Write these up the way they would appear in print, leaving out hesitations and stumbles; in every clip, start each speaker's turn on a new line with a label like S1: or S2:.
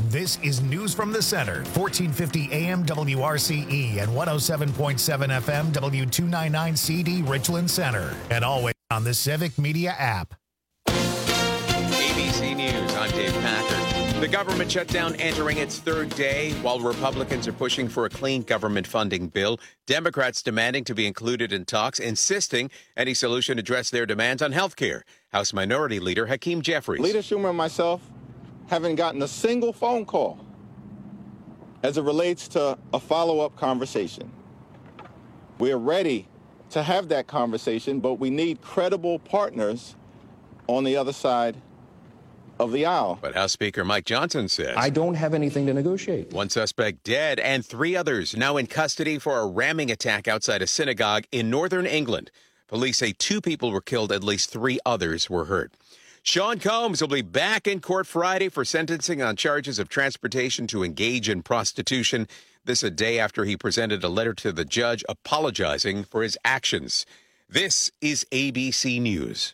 S1: This is News from the Center, 1450 AM WRCE and 107.7 FM W299 CD Richland Center. And always on the Civic Media app.
S2: ABC News, I'm Dave Packer. The government shutdown entering its third day. While Republicans are pushing for a clean government funding bill, Democrats demanding to be included in talks, insisting any solution address their demands on health care. House Minority Leader Hakeem Jeffries.
S3: Leader Schumer and myself haven't gotten a single phone call as it relates to a follow-up conversation. We're ready to have that conversation, but we need credible partners on the other side of the aisle.
S2: But House Speaker Mike Johnson says,
S4: I don't have anything to negotiate.
S2: One suspect dead and 3 others now in custody for a ramming attack outside a synagogue in northern England. Police say 2 people were killed, at least 3 others were hurt. Sean Combs will be back in court Friday for sentencing on charges of transportation to engage in prostitution. This a day after he presented a letter to the judge apologizing for his actions. This is ABC News.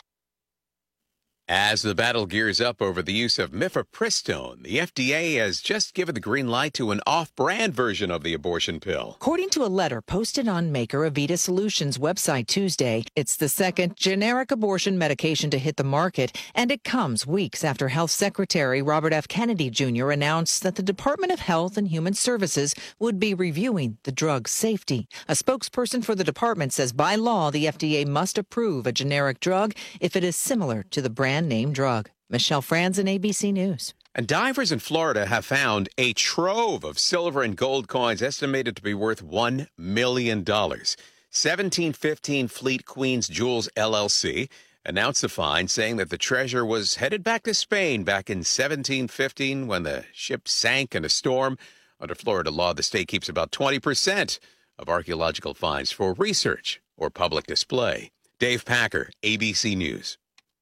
S2: As the battle gears up over the use of mifepristone, the FDA has just given the green light to an off-brand version of the abortion pill.
S5: According to a letter posted on maker Avita Solutions' website Tuesday, it's the second generic abortion medication to hit the market, and it comes weeks after Health Secretary Robert F. Kennedy Jr. announced that the Department of Health and Human Services would be reviewing the drug's safety. A spokesperson for the department says by law, the FDA must approve a generic drug if it is similar to the brand name drug. Michelle Franzen, ABC News.
S2: And divers in Florida have found a trove of silver and gold coins estimated to be worth $1 million. 1715 Fleet Queens Jewels LLC announced the find, saying that the treasure was headed back to Spain back in 1715 when the ship sank in a storm. Under Florida law, the state keeps about 20% of archaeological finds for research or public display. Dave Packer, ABC News.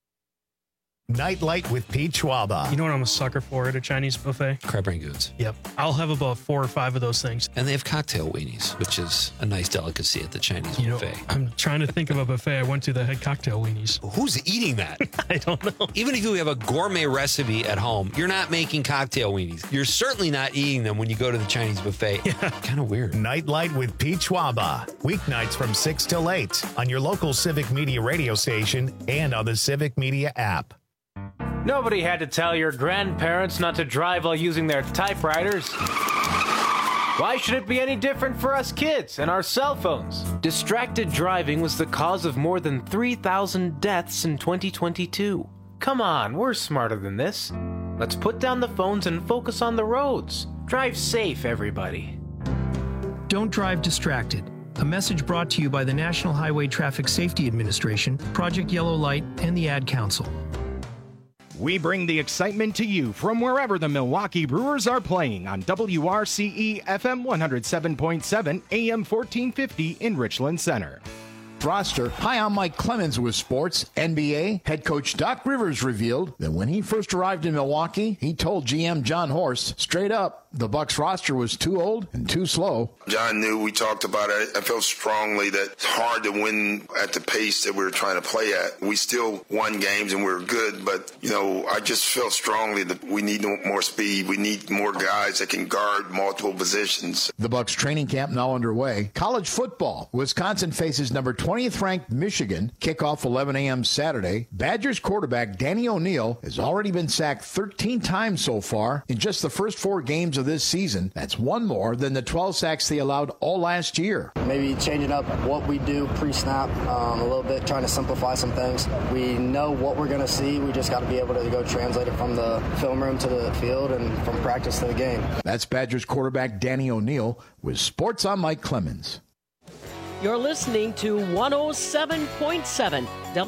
S1: Nightlight with Pete Schwaba.
S6: You know what I'm a sucker for at a Chinese buffet?
S7: Crab rangoons.
S6: Yep. I'll have about 4 or 5 of those things.
S7: And they have cocktail weenies, which is a nice delicacy at the Chinese buffet.
S6: I'm trying to think of a buffet I went to that had cocktail weenies.
S7: Who's eating that?
S6: I don't know.
S7: Even if you have a gourmet recipe at home, you're not making cocktail weenies. You're certainly not eating them when you go to the Chinese buffet. Yeah. Kind of weird.
S1: Nightlight with Pete Schwaba. Weeknights from 6 till 8 on your local Civic Media radio station and on the Civic Media app.
S8: Nobody had to tell your grandparents not to drive while using their typewriters. Why should it be any different for us kids and our cell phones? Distracted driving was the cause of more than 3,000 deaths in 2022. Come on, we're smarter than this. Let's put down the phones and focus on the roads. Drive safe, everybody.
S9: Don't drive distracted. A message brought to you by the National Highway Traffic Safety Administration, Project Yellow Light, and the Ad Council.
S10: We bring the excitement to you from wherever the Milwaukee Brewers are playing on WRCE FM 107.7 AM 1450 in Richland Center.
S11: Roster. Hi, I'm Mike Clemens with Sports. NBA head coach Doc Rivers revealed that when he first arrived in Milwaukee, he told GM John Horst straight up the Bucks roster was too old and too slow.
S12: John knew, we talked about it. I felt strongly that it's hard to win at the pace that we were trying to play at. We still won games and we were good, but, I just felt strongly that we need more speed. We need more guys that can guard multiple positions.
S11: The Bucks training camp now underway. College football. Wisconsin faces number 20th ranked Michigan. Kickoff 11 a.m. Saturday. Badgers quarterback Danny O'Neal has already been sacked 13 times so far in just the first 4 games of this season. That's 1 more than the 12 sacks they allowed all last year.
S13: Maybe changing up what we do pre-snap a little bit, trying to simplify some things. We know what we're going to see. We just got to be able to go translate it from the film room to the field and from practice to the game.
S11: That's Badgers quarterback Danny O'Neal with Sports on Mike Clemens.
S14: You're listening to 107.7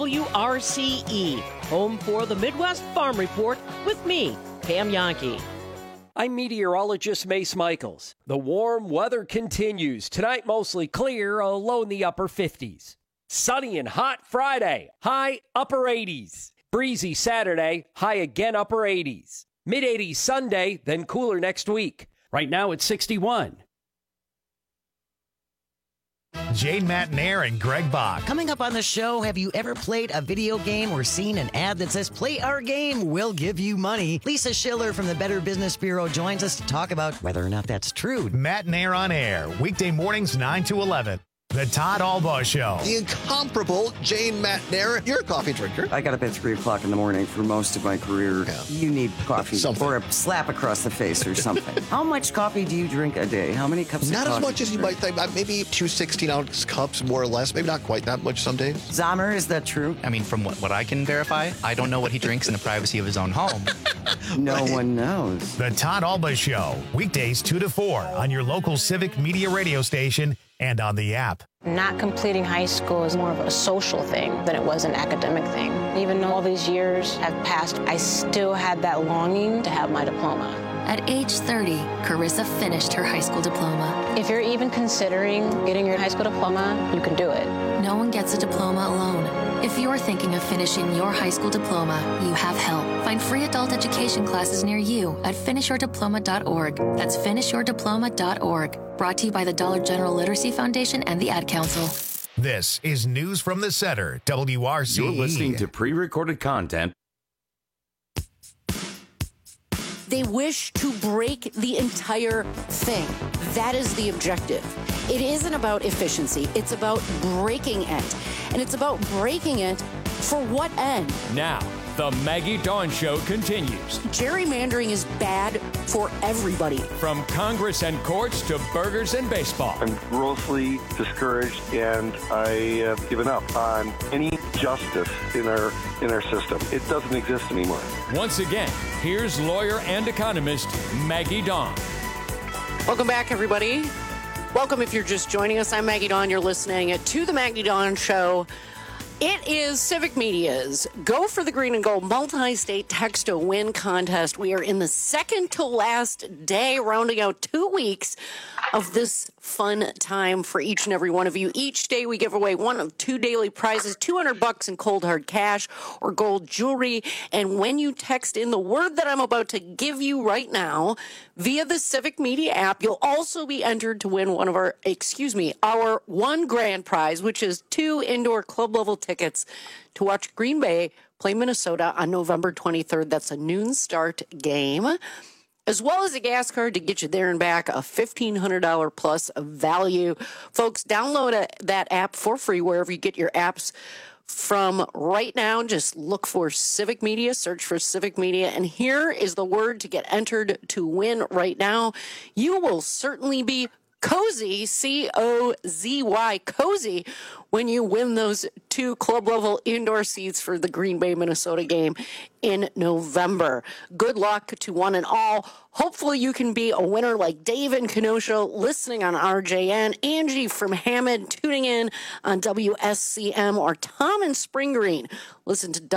S14: WRCE, home for the Midwest Farm Report with me, Pam Yonke.
S15: I'm meteorologist Mace Michaels. The warm weather continues. Tonight, mostly clear, a low in the upper 50s. Sunny and hot Friday, high upper 80s. Breezy Saturday, high again upper 80s. Mid-80s Sunday, then cooler next week. Right now it's 61.
S1: Jane Matnair and Greg Bach.
S16: Coming up on the show, have you ever played a video game or seen an ad that says, "Play our game, we'll give you money"? Lisa Schiller from the Better Business Bureau joins us to talk about whether or not that's true.
S1: Matnair on air, weekday mornings 9 to 11. The Todd Albaugh Show.
S17: The incomparable Jane Matnair. You're a coffee drinker.
S18: I got up at 3 o'clock in the morning for most of my career. Yeah. You need coffee or a slap across the face or something. How much coffee do you drink a day? How many cups
S17: Not
S18: of coffee?
S17: as much as you might think. Maybe 2 16-ounce cups, more or less. Maybe not quite that much some days.
S18: Zahmer, is that true?
S19: I mean, from what I can verify, I don't know what he drinks in the privacy of his own home.
S18: No one knows.
S1: The Todd Albaugh Show, weekdays 2 to 4 on your local Civic Media radio station and on the app.
S20: Not completing high school is more of a social thing than it was an academic thing. Even though all these years have passed, I still had that longing to have my diploma.
S21: At age 30, Carissa finished her high school diploma.
S20: If you're even considering getting your high school diploma, you can do it.
S21: No one gets a diploma alone. If you're thinking of finishing your high school diploma, you have help. Find free adult education classes near you at finishyourdiploma.org. That's finishyourdiploma.org. Brought to you by the Dollar General Literacy Foundation and the Ad Council.
S1: This is News from the Center, WRCE.
S22: You're listening to pre-recorded content.
S23: They wish to break the entire thing. That is the objective. It isn't about efficiency. It's about breaking it. And it's about breaking it for what end?
S24: Now, the Maggie Dawn Show continues.
S23: Gerrymandering is bad for everybody.
S24: From Congress and courts to burgers and baseball.
S25: I'm grossly discouraged, and I have given up on any justice in our system. It doesn't exist anymore.
S24: Once again, here's lawyer and economist Maggie Dawn.
S23: Welcome back, everybody. Welcome if you're just joining us. I'm Maggie Dawn. You're listening to the Maggie Dawn Show. It is Civic Media's Go for the Green and Gold multi-state text to win contest. We are in the second to last day, rounding out 2 weeks of this fun time for each and every one of you. Each day we give away one of 2 daily prizes, $200 in cold hard cash or gold jewelry. And when you text in the word that I'm about to give you right now via the Civic Media app, you'll also be entered to win our one grand prize, which is 2 indoor club level tickets to watch Green Bay play Minnesota on November 23rd. That's a noon start game, as well as a gas card to get you there and back, a $1,500 plus of value. Folks, download that app for free wherever you get your apps from right now. Just look for Civic Media, search for Civic Media, and here is the word to get entered to win right now. You will certainly be cozy, C-O-Z-Y, cozy, when you win those 2 club-level indoor seats for the Green Bay, Minnesota game in November. Good luck to one and all. Hopefully you can be a winner like Dave in Kenosha, listening on RJN, Angie from Hammond, tuning in on WSCM, or Tom in Spring Green, listen to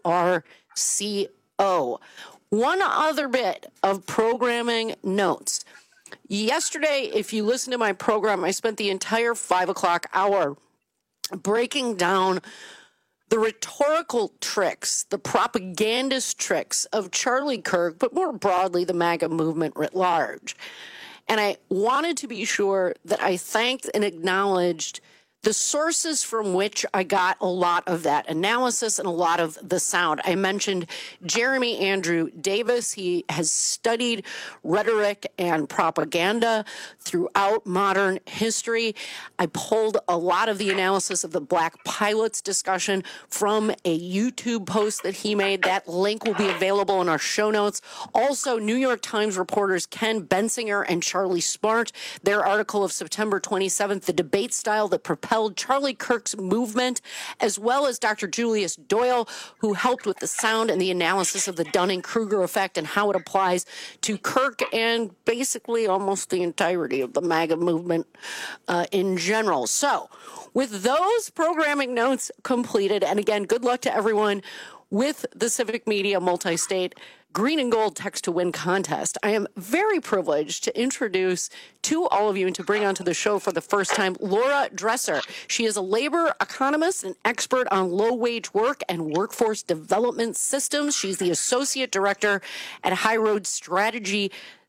S23: WRCO. One other bit of programming notes. Yesterday, if you listen to my program, I spent the entire 5 o'clock hour breaking down the rhetorical tricks, the propagandist tricks of Charlie Kirk, but more broadly, the MAGA movement writ large. And I wanted to be sure that I thanked and acknowledged the sources from which I got a lot of that analysis and a lot of the sound. I mentioned Jeremy Andrew Davis. He has studied rhetoric and propaganda throughout modern history. I pulled a lot of the analysis of the Black Pilots discussion from a YouTube post that he made. That link will be available in our show notes. Also, New York Times reporters Ken Bensinger and Charlie Smart, their article of September 27th, The Debate Style That Propelled Charlie Kirk's Movement, as well as Dr. Julius Doyle, who helped with the sound and the analysis of the Dunning-Kruger effect and how it applies to Kirk and basically almost the entirety of the MAGA movement in general. So, with those programming notes completed, and again, good luck to everyone with the Civic Media Multi-State Green and Gold Text to Win contest. I am very privileged to introduce to all of you and to bring onto the show for the first time Laura Dresser. She is a labor economist and expert on low-wage work and workforce development systems. She's the Associate Director at High Road Strategy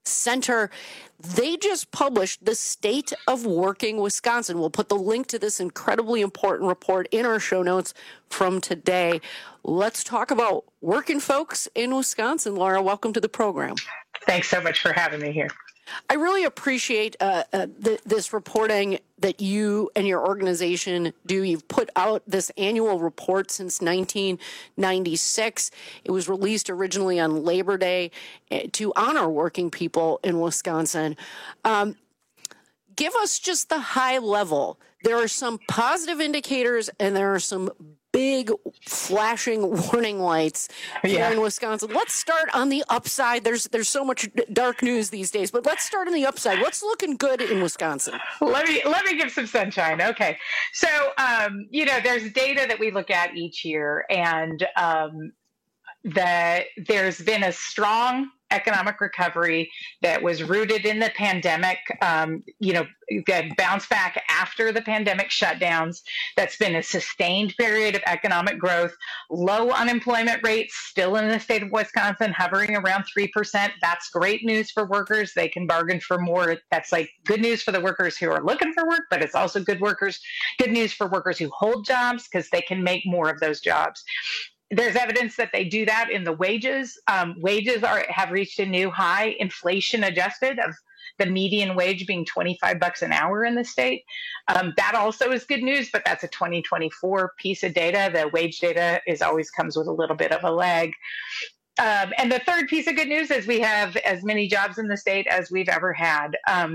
S23: Center. They just published the State of Working Wisconsin. We'll put the link to this incredibly important report in our show notes from today. Let's talk about working folks in Wisconsin. Laura, welcome to the program.
S2: Thanks so much for having me here.
S23: I really appreciate this reporting that you and your organization do. You've put out this annual report since 1996. It was released originally on Labor Day to honor working people in Wisconsin. Give us just the high level. There are some positive indicators and there are some big flashing warning lights here in Wisconsin. Let's start on the upside. There's so much dark news these days, but let's start on the upside. What's looking good in Wisconsin?
S2: Let me give some sunshine. Okay. So, there's data that we look at each year, and that there's been a strong economic recovery that was rooted in the pandemic, that bounced back after the pandemic shutdowns. That's been a sustained period of economic growth, low unemployment rates still in the state of Wisconsin, hovering around 3%. That's great news for workers. They can bargain for more. That's like good news for the workers who are looking for work, but it's also good news for workers who hold jobs because they can make more of those jobs. There's evidence that they do that in the wages. Wages have reached a new high, inflation adjusted, of the median wage being $25 an hour in the state. That also is good news, but that's a 2024 piece of data. The wage data always comes with a little bit of a lag. And the third piece of good news is we have as many jobs in the state as we've ever had.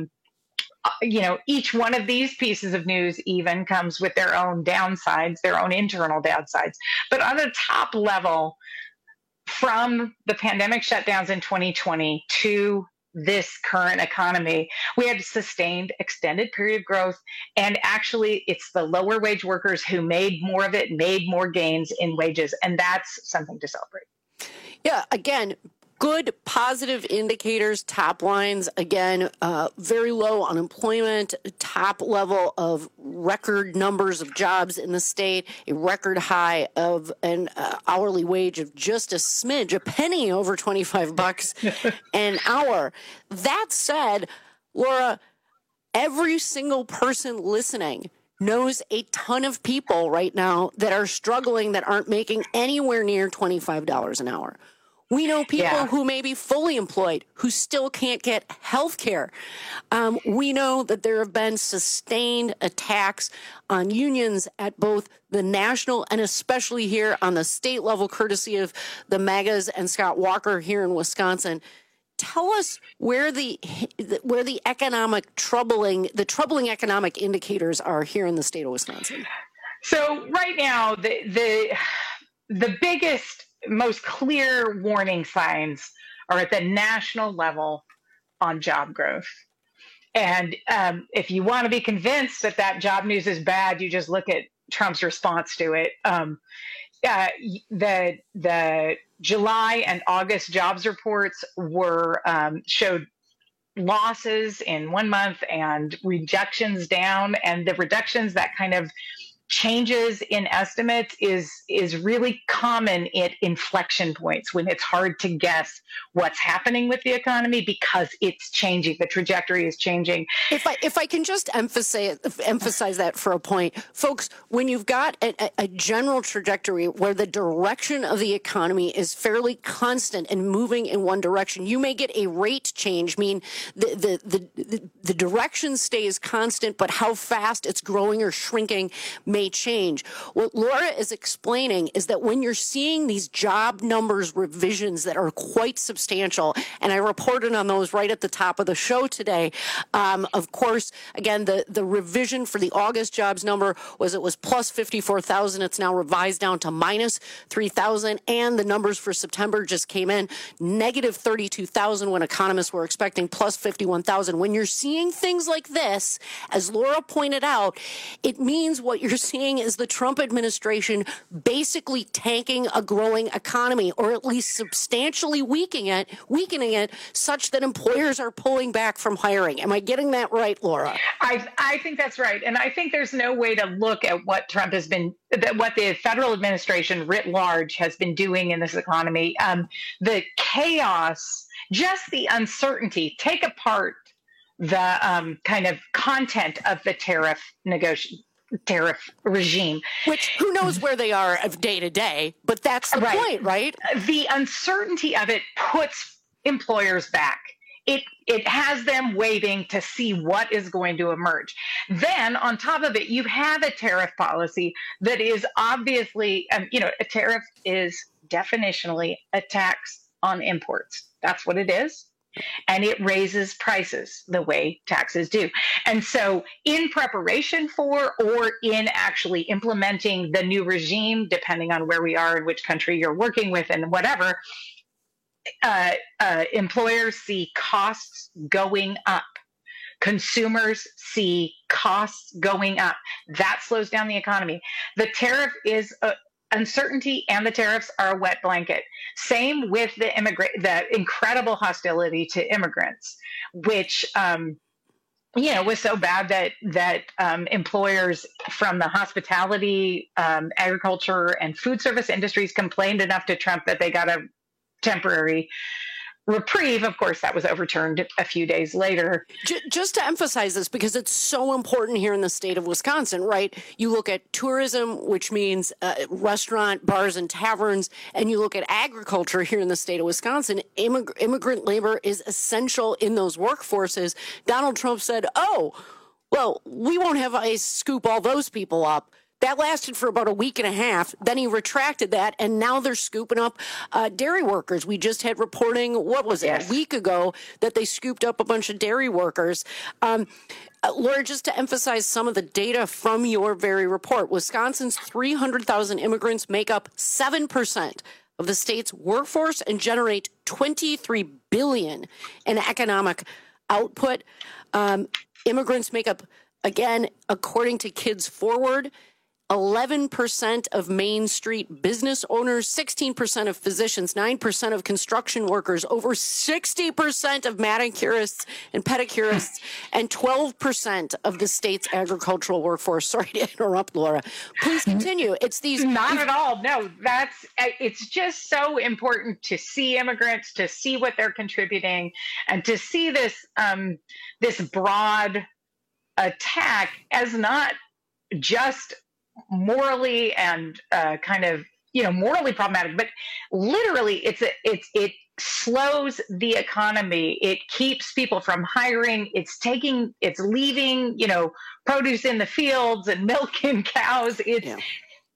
S2: Each one of these pieces of news even comes with their own downsides, their own internal downsides. But on the top level, from the pandemic shutdowns in 2020 to this current economy, we had sustained extended period of growth. And actually, it's the lower wage workers who made more of it, made more gains in wages. And that's something to celebrate.
S23: Yeah, again, good positive indicators, top lines, again, very low unemployment, top level of record numbers of jobs in the state, a record high of an hourly wage of just a smidge, a penny over $25 an hour. That said, Laura, every single person listening knows a ton of people right now that are struggling, that aren't making anywhere near $25 an hour. We know people who may be fully employed who still can't get health care. We know that there have been sustained attacks on unions at both the national and especially here on the state level, courtesy of the MAGAs and Scott Walker here in Wisconsin. Tell us where the troubling economic indicators are here in the state of Wisconsin.
S2: So right now, the biggest, most clear warning signs are at the national level on job growth. And if you want to be convinced that job news is bad, you just look at Trump's response to it. The July and August jobs reports showed losses in 1 month and rejections down, and the reductions, that kind of changes in estimates is really common at inflection points when it's hard to guess what's happening with the economy because it's changing. The trajectory is changing.
S23: If I can just emphasize that for a point, folks, when you've got a general trajectory where the direction of the economy is fairly constant and moving in one direction, you may get a rate change, mean the direction stays constant, but how fast it's growing or shrinking may change. What Laura is explaining is that when you're seeing these job numbers revisions that are quite substantial, and I reported on those right at the top of the show today, of course, again, the revision for the August jobs number was plus 54,000. It's now revised down to minus 3,000, and the numbers for September just came in negative 32,000 when economists were expecting plus 51,000. When you're seeing things like this, as Laura pointed out, it means what you're seeing is the Trump administration basically tanking a growing economy, or at least substantially weakening it such that employers are pulling back from hiring. Am I getting that right, Laura?
S2: I think that's right. And I think there's no way to look at what Trump has been, what the federal administration writ large has been doing in this economy. The chaos just the uncertainty, take apart the kind of content of the tariff regime.
S23: Which, who knows where they are of day to day, but that's the point, right?
S2: The uncertainty of it puts employers back. It has them waiting to see what is going to emerge. Then on top of it, you have a tariff policy that is obviously, a tariff is definitionally a tax on imports. That's what it is. And it raises prices the way taxes do. And so in preparation for or in actually implementing the new regime, depending on where we are and which country you're working with and whatever, employers see costs going up. Consumers see costs going up. That slows down the economy. The tariff is uncertainty, and the tariffs are a wet blanket. Same with the incredible hostility to immigrants, which was so bad that employers from the hospitality, agriculture, and food service industries complained enough to Trump that they got a temporary reprieve. Of course, that was overturned a few days later.
S23: Just to emphasize this, because it's so important here in the state of Wisconsin, right? You look at tourism, which means restaurant, bars, and taverns, and you look at agriculture here in the state of Wisconsin. Immigrant labor is essential in those workforces. Donald Trump said, we won't have ICE scoop all those people up. That lasted for about a week and a half. Then he retracted that, and now they're scooping up dairy workers. We just had reporting, a week ago, that they scooped up a bunch of dairy workers. Laura, just to emphasize some of the data from your very report, Wisconsin's 300,000 immigrants make up 7% of the state's workforce and generate $23 billion in economic output. Immigrants make up, again, according to Kids Forward, 11% of Main Street business owners, 16% of physicians, 9% of construction workers, over 60% of manicurists and pedicurists, and 12% of the state's agricultural workforce. Sorry to interrupt, Laura. Please continue. It's these...
S2: Not at all. No, it's just so important to see immigrants, to see what they're contributing, and to see this broad attack as not just morally and morally problematic, but literally it slows the economy. It keeps people from hiring. It's leaving, produce in the fields and milk in cows. And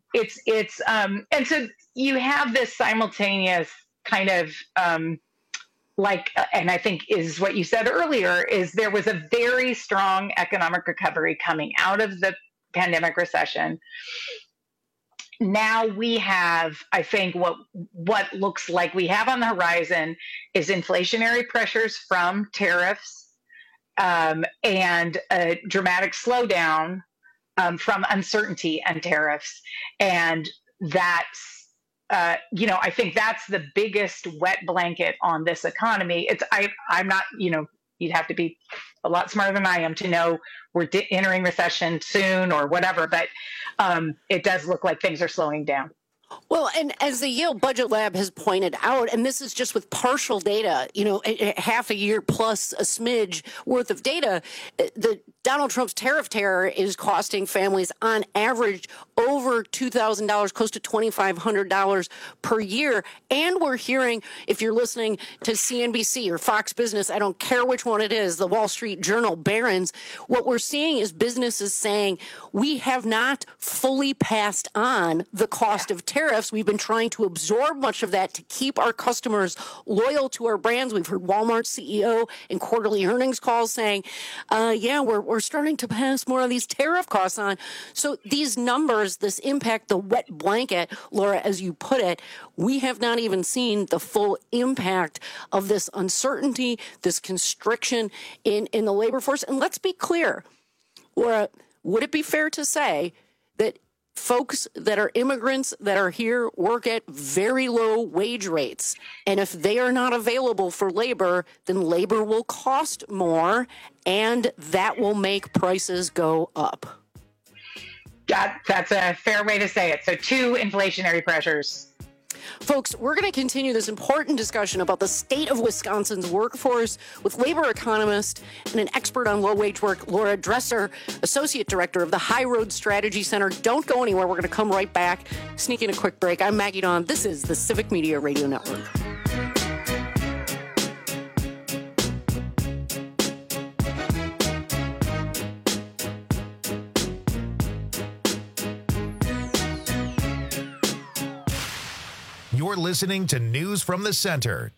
S2: so you have this simultaneous kind of, and I think is what you said earlier, is there was a very strong economic recovery coming out of the pandemic recession. Now we have, I think, what looks like we have on the horizon is inflationary pressures from tariffs and a dramatic slowdown from uncertainty and tariffs. And that's, I think that's the biggest wet blanket on this economy. I'm not, you'd have to be a lot smarter than I am to know we're entering recession soon or whatever, but it does look like things are slowing down.
S23: Well, and as the Yale Budget Lab has pointed out, and this is just with partial data, half a year plus a smidge worth of data, the Donald Trump's tariff terror is costing families on average over $2,000, close to $2,500 per year. And we're hearing, if you're listening to CNBC or Fox Business, I don't care which one it is, the Wall Street Journal, Barron's, what we're seeing is businesses saying we have not fully passed on the cost of tariffs. We've been trying to absorb much of that to keep our customers loyal to our brands. We've heard Walmart's CEO in quarterly earnings calls saying, we're starting to pass more of these tariff costs on. So these numbers, this impact, the wet blanket, Laura, as you put it, we have not even seen the full impact of this uncertainty, this constriction in the labor force. And let's be clear, Laura, would it be fair to say that folks that are immigrants that are here work at very low wage rates, and if they are not available for labor, then labor will cost more, and that will make prices go up?
S2: That's a fair way to say it. So 2 inflationary pressures.
S23: Folks, we're going to continue this important discussion about the state of Wisconsin's workforce with labor economist and an expert on low-wage work, Laura Dresser, Associate Director of the High Road Strategy Center. Don't go anywhere. We're going to come right back. Sneak in a quick break. I'm Maggie Dawn. This is the Civic Media Radio Network.
S1: You're listening to News from the Center,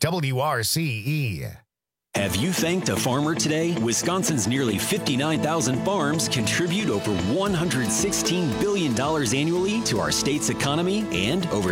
S1: WRCE.
S3: Have you thanked a farmer today? Wisconsin's nearly 59,000 farms contribute over $116 billion annually to our state's economy and over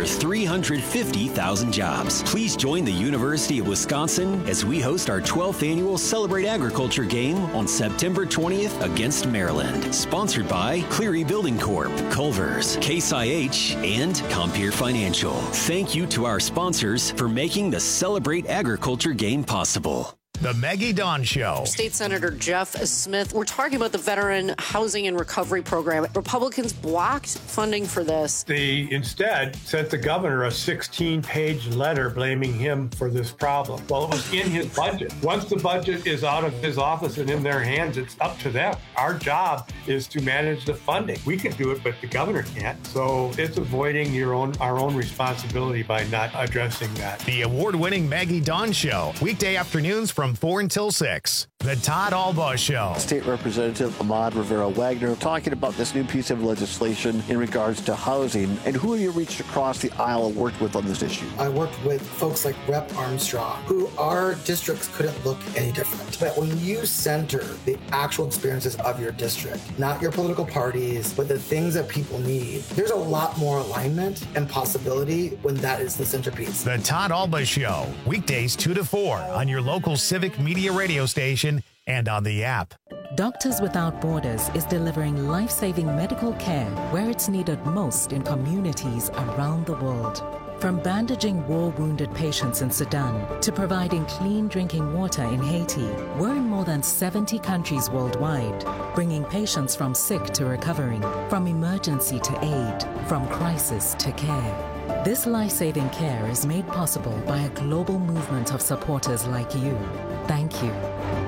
S3: 350,000 jobs. Please join the University of Wisconsin as we host our 12th annual Celebrate Agriculture game on September 20th against Maryland. Sponsored by Cleary Building Corp., Culver's, Case IH, and Compeer Financial. Thank you to our sponsors for making the Celebrate Agriculture game possible.
S1: The Maggie Dawn Show.
S23: State Senator Jeff Smith. We're talking about the Veteran Housing and Recovery Program. Republicans blocked funding for this.
S4: They instead sent the governor a 16-page letter blaming him for this problem. Well, it was in his budget. Once the budget is out of his office and in their hands, it's up to them. Our job is to manage the funding. We can do it, but the governor can't. So it's avoiding our own responsibility by not addressing that.
S1: The award-winning Maggie Dawn Show. Weekday afternoons from 4 until 6. The Todd Albaugh Show.
S17: State Representative Ahmad Rivera-Wagner talking about this new piece of legislation in regards to housing. And who have you reached across the aisle and worked with on this issue?
S5: I worked with folks like Rep. Armstrong, who our districts couldn't look any different. But when you center the actual experiences of your district, not your political parties, but the things that people need, there's a lot more alignment and possibility when that is the centerpiece.
S1: The Todd Albaugh Show. Weekdays 2 to 4 on your local Civic Media radio station and on the app.
S6: Doctors Without Borders is delivering life-saving medical care where it's needed most in communities around the world. From bandaging war-wounded patients in Sudan to providing clean drinking water in Haiti, we're in more than 70 countries worldwide, bringing patients from sick to recovering, from emergency to aid, from crisis to care. This life-saving care is made possible by a global movement of supporters like you. Thank you.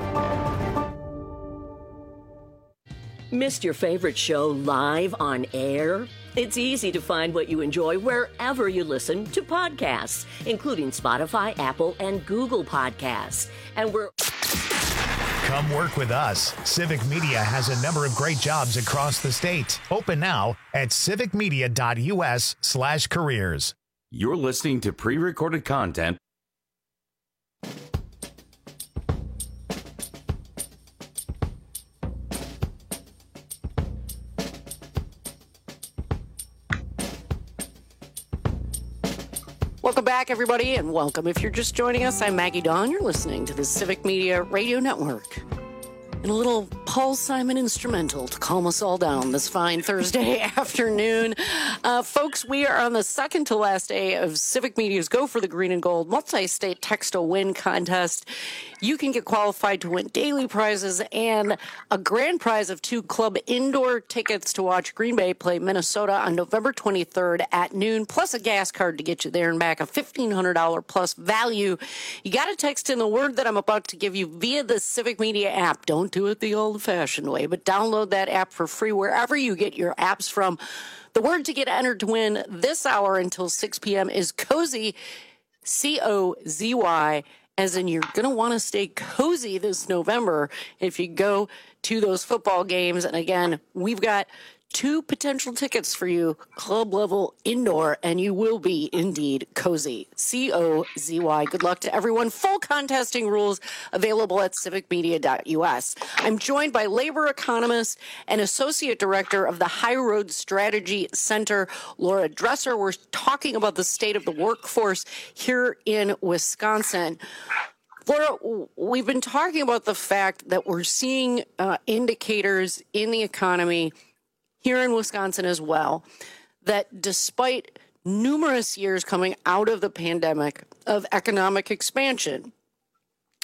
S14: Missed your favorite show live on air? It's easy to find what you enjoy wherever you listen to podcasts, including Spotify, Apple, and Google Podcasts. And we're...
S1: Come work with us. Civic Media has a number of great jobs across the state. Open now at civicmedia.us/careers.
S22: You're listening to pre-recorded content.
S23: Welcome back, everybody, and welcome. If you're just joining us, I'm Maggie Dawn. You're listening to the Civic Media Radio Network. And a little Paul Simon instrumental to calm us all down this fine Thursday afternoon. Folks, we are on the second to last day of Civic Media's Go for the Green and Gold multi-state text-to-win contest. You can get qualified to win daily prizes and a grand prize of 2 club indoor tickets to watch Green Bay play Minnesota on November 23rd at noon, plus a gas card to get you there and back, a $1,500 plus value. You got to text in the word that I'm about to give you via the Civic Media app. Don't do it the old-fashioned way, but download that app for free wherever you get your apps from. The word to get entered to win this hour until 6 p.m. is COZY, C-O-Z-Y, as in you're going to want to stay cozy this November if you go to those football games. And again, we've got 2 potential tickets for you, club level indoor, and you will be indeed cozy. C-O-Z-Y. Good luck to everyone. Full contesting rules available at civicmedia.us. I'm joined by labor economist and associate director of the High Road Strategy Center, Laura Dresser. We're talking about the state of the workforce here in Wisconsin. Laura, we've been talking about the fact that we're seeing indicators in the economy here in Wisconsin as well, that despite numerous years coming out of the pandemic of economic expansion,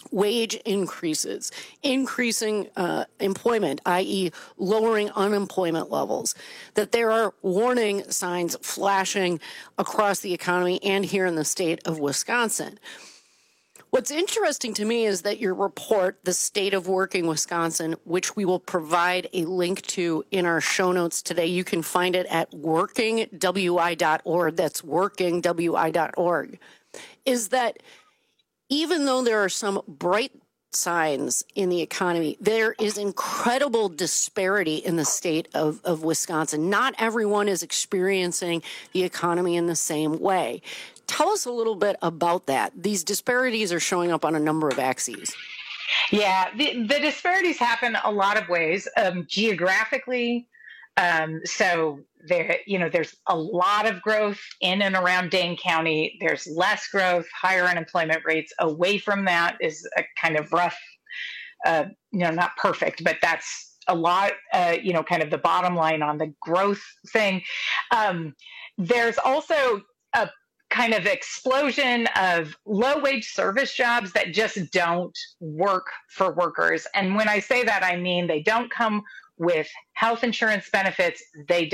S23: wage increases, increasing employment, i.e. lowering unemployment levels, that there are warning signs flashing across the economy and here in the state of Wisconsin. What's interesting to me is that your report, The State of Working Wisconsin, which we will provide a link to in our show notes today, you can find it at workingwi.org. That's workingwi.org. Is that even though there are some bright signs in the economy, there is incredible disparity in the state of Wisconsin. Not everyone is experiencing the economy in the same way. Tell us a little bit about that. These disparities are showing up on a number of axes.
S2: Yeah, the disparities happen a lot of ways. Geographically, so there's a lot of growth in and around Dane County. There's less growth, higher unemployment rates. Away from that is a kind of rough, not perfect, but that's a lot, kind of the bottom line on the growth thing. There's also a kind of explosion of low-wage service jobs that just don't work for workers. And when I say that, I mean they don't come with health insurance benefits. They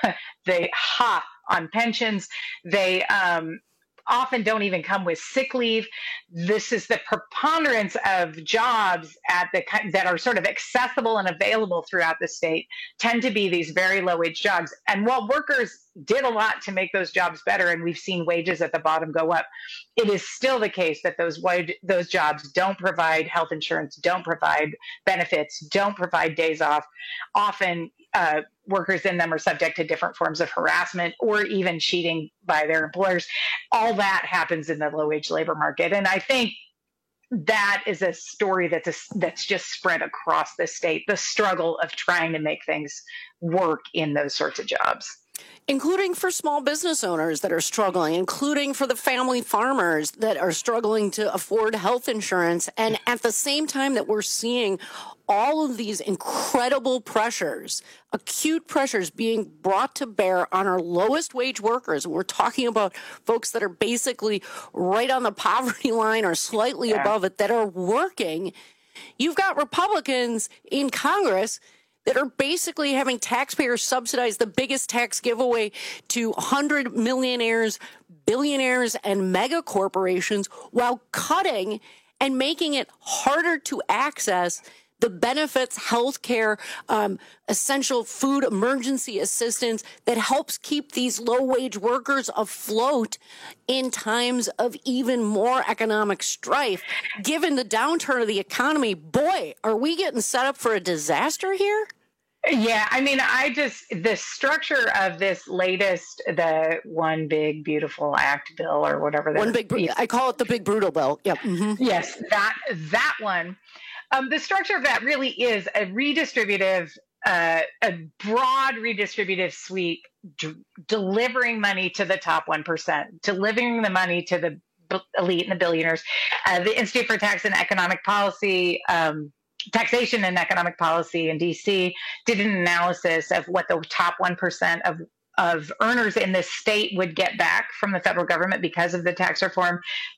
S2: on pensions. They often don't even come with sick leave. This is the preponderance of jobs that are sort of accessible and available throughout the state tend to be these very low-wage jobs. And while workers did a lot to make those jobs better, and we've seen wages at the bottom go up, it is still the case that those jobs don't provide health insurance, don't provide benefits, don't provide days off. Often workers in them are subject to different forms of harassment or even cheating by their employers. All that happens in the low-wage labor market. And I think that is a story that's just spread across the state, the struggle of trying to make things work in those sorts of jobs.
S23: Including for small business owners that are struggling, including for the family farmers that are struggling to afford health insurance. And at the same time that we're seeing all of these incredible pressures, acute pressures being brought to bear on our lowest wage workers, we're talking about folks that are basically right on the poverty line or slightly above it that are working. You've got Republicans in Congress that are basically having taxpayers subsidize the biggest tax giveaway to 100 millionaires, billionaires, and mega corporations while cutting and making it harder to access the benefits, healthcare, essential food, emergency assistance that helps keep these low-wage workers afloat in times of even more economic strife. Given the downturn of the economy, boy, are we getting set up for a disaster here?
S2: Yeah, I mean, the structure of this latest, the One Big Beautiful Act bill or whatever.
S23: I call it the Big Brutal Bill. Yep. Mm-hmm.
S2: Yes, that one. The structure of that really is a redistributive, a broad redistributive sweep, delivering money to the top 1%, delivering the money to the elite and the billionaires. The Institute for Tax and Economic Policy, Taxation and Economic Policy in D.C. did an analysis of what the top 1% of earners in this state would get back from the federal government because of the tax reform,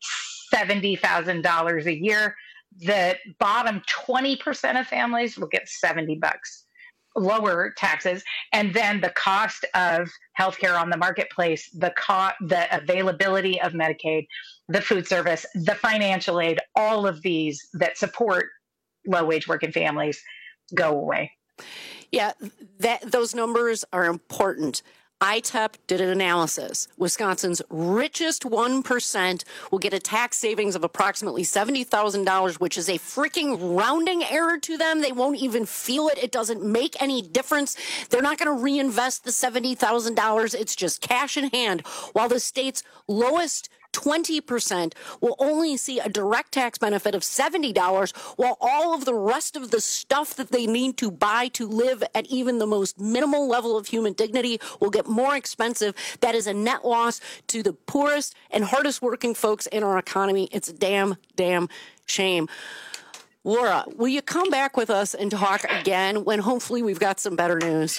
S2: $70,000 a year. The bottom 20% of families will get $70 lower taxes, and then the cost of healthcare on the marketplace, the availability of Medicaid, the food service, the financial aid, all of these that support low-wage working families go away.
S23: Yeah, those numbers are important. ITEP did an analysis. Wisconsin's richest 1% will get a tax savings of approximately $70,000, which is a freaking rounding error to them. They won't even feel it. It doesn't make any difference. They're not going to reinvest the $70,000. It's just cash in hand, while the state's lowest 20% will only see a direct tax benefit of $70, while all of the rest of the stuff that they need to buy to live at even the most minimal level of human dignity will get more expensive. That is a net loss to the poorest and hardest working folks in our economy. It's a damn shame. Laura, will you come back with us and talk again when hopefully we've got some better news?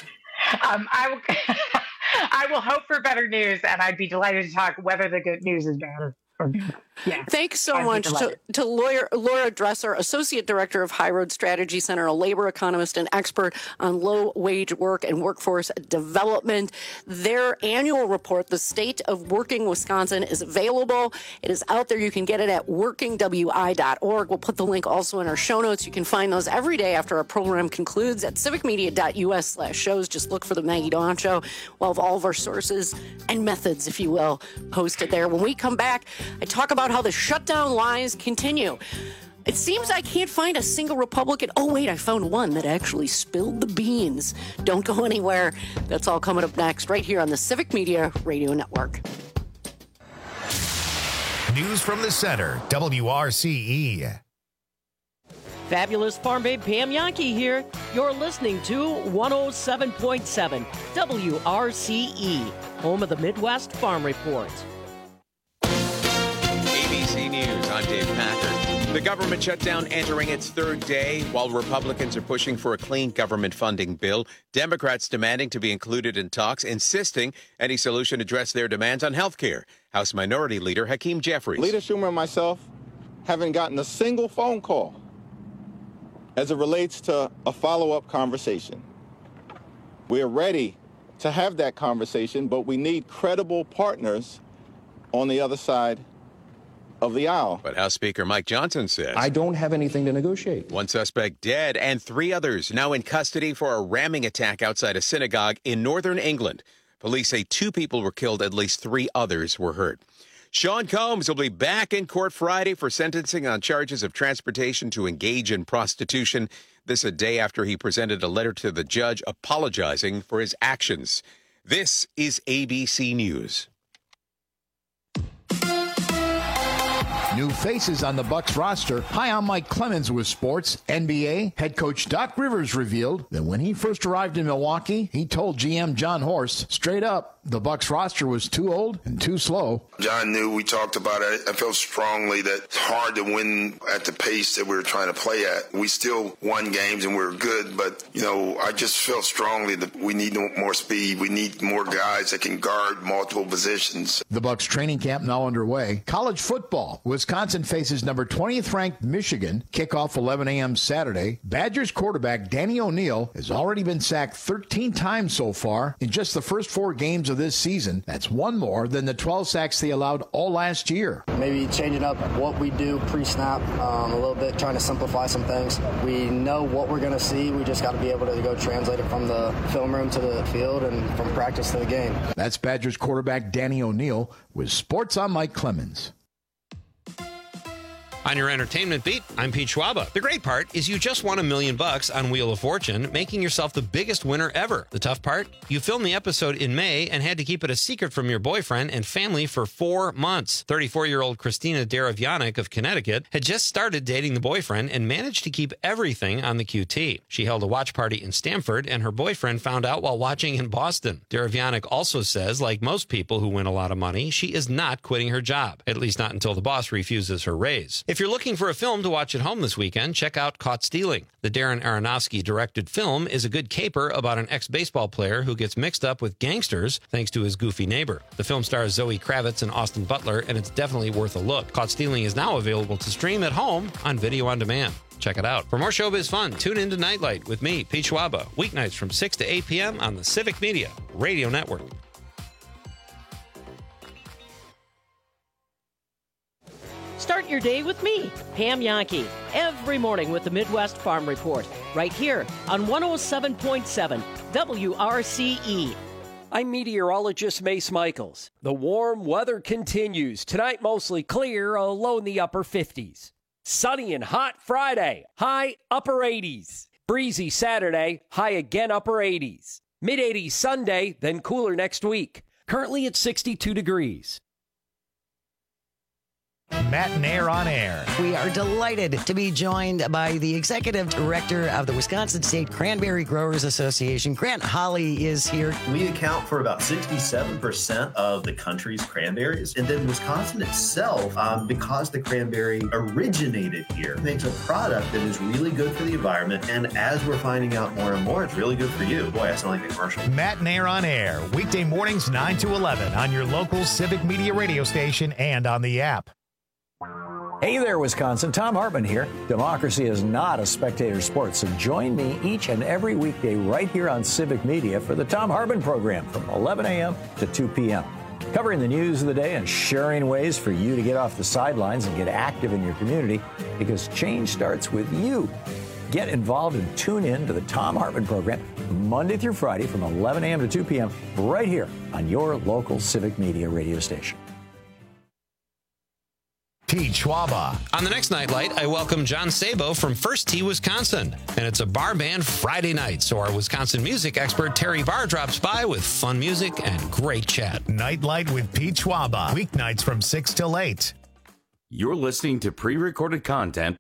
S2: I will hope for better news, and I'd be delighted to talk whether the good news is bad or good. Yeah.
S23: Thanks so much to Laura Dresser, Associate Director of High Road Strategy Center, a labor economist and expert on low-wage work and workforce development. Their annual report, The State of Working Wisconsin, is available. It is out there. You can get it at workingwi.org. We'll put the link also in our show notes. You can find those every day after our program concludes at civicmedia.us/shows. Just look for the Maggie Dawn Show. We'll have all of our sources and methods, if you will, posted there. When we come back, I talk about how the shutdown lies continue. It seems I can't find a single Republican. Oh, wait, I found one that actually spilled the beans. Don't go anywhere. That's all coming up next, right here on the Civic Media Radio Network.
S1: News from the center, WRCE.
S7: Fabulous Farm Babe Pam Yankee here. You're listening to 107.7 WRCE, home of the Midwest Farm Report.
S8: ABC News, I'm Dave Packard. The government shutdown entering its third day. While Republicans are pushing for a clean government funding bill, Democrats demanding to be included in talks, insisting any solution address their demands on health care. House Minority Leader Hakeem Jeffries.
S9: Leader Schumer and myself haven't gotten a single phone call as it relates to a follow-up conversation. We are ready to have that conversation, but we need credible partners on the other side of the aisle.
S8: But House Speaker Mike Johnson says,
S10: I don't have anything to negotiate.
S8: One suspect dead and 3 others now in custody for a ramming attack outside a synagogue in northern England. Police say 2 people were killed, at least 3 others were hurt. Sean Combs will be back in court Friday for sentencing on charges of transportation to engage in prostitution. This a day after he presented a letter to the judge apologizing for his actions. This is ABC News.
S11: New faces on the Bucs roster. Hi, I'm Mike Clemens with sports. NBA head coach Doc Rivers revealed that when he first arrived in Milwaukee, he told GM John Horst straight up the Bucs roster was too old and too slow.
S12: John knew, we talked about it. I felt strongly that it's hard to win at the pace that we were trying to play at. We still won games and we were good, but, I just felt strongly that we need more speed. We need more guys that can guard multiple positions.
S11: The Bucs training camp now underway. College football. Wisconsin faces number 20th ranked Michigan. Kickoff 11 a.m. Saturday. Badgers quarterback Danny O'Neil has already been sacked 13 times so far in just the first 4 games of this season. That's 1 more than the 12 sacks they allowed all last year.
S13: Maybe changing up what we do pre-snap a little bit, trying to simplify some things. We know what we're going to see. We just got to be able to go translate it from the film room to the field and from practice to the game.
S11: That's Badgers quarterback Danny O'Neil with Sports on Mike Clemens.
S26: On your entertainment beat, I'm Pete Schwaba. The great part is you just won $1 million on Wheel of Fortune, making yourself the biggest winner ever. The tough part? You filmed the episode in May and had to keep it a secret from your boyfriend and family for 4 months. 34-year-old Christina Derevyanek of Connecticut had just started dating the boyfriend and managed to keep everything on the QT. She held a watch party in Stamford, and her boyfriend found out while watching in Boston. Derevyanek also says, like most people who win a lot of money, she is not quitting her job, at least not until the boss refuses her raise. If you're looking for a film to watch at home this weekend, check out Caught Stealing. The Darren Aronofsky-directed film is a good caper about an ex-baseball player who gets mixed up with gangsters thanks to his goofy neighbor. The film stars Zoe Kravitz and Austin Butler, and it's definitely worth a look. Caught Stealing is now available to stream at home on video on demand. Check it out. For more showbiz fun, tune in to Nightlight with me, Pete Schwaba, weeknights from 6 to 8 p.m. on the Civic Media Radio Network.
S7: Start your day with me, Pam Yankee, every morning with the Midwest Farm Report, right here on 107.7 WRCE.
S15: I'm meteorologist Mace Michaels. The warm weather continues. Tonight, mostly clear, a low in the upper 50s. Sunny and hot Friday, high upper 80s. Breezy Saturday, high again upper 80s. Mid-80s Sunday, then cooler next week. Currently at 62 degrees.
S1: Matt and Air on Air.
S16: We are delighted to be joined by the executive director of the Wisconsin State Cranberry Growers Association. Grant Holly is here.
S27: We account for about 67% of the country's cranberries. And then Wisconsin itself, because the cranberry originated here, makes a product that is really good for the environment. And as we're finding out more and more, it's really good for you. Boy, I sound like a commercial.
S1: Matt and Air on Air. Weekday mornings 9 to 11 on your local Civic Media radio station and on the app.
S3: Hey there, Wisconsin. Tom Hartman here. Democracy is not a spectator sport, so join me each and every weekday right here on Civic Media for the Tom Hartman program from 11 a.m. to 2 p.m. Covering the news of the day and sharing ways for you to get off the sidelines and get active in your community, because change starts with you. Get involved and tune in to the Tom Hartman program Monday through Friday from 11 a.m. to 2 p.m. right here on your local Civic Media radio station.
S1: Pete Schwaba.
S26: On the next Nightlight, I welcome John Sabo from First Tee, Wisconsin. And it's a bar band Friday night, so our Wisconsin music expert Terry Barr drops by with fun music and great chat.
S1: Nightlight with Pete Schwaba. Weeknights from 6 till 8.
S22: You're listening to pre-recorded content.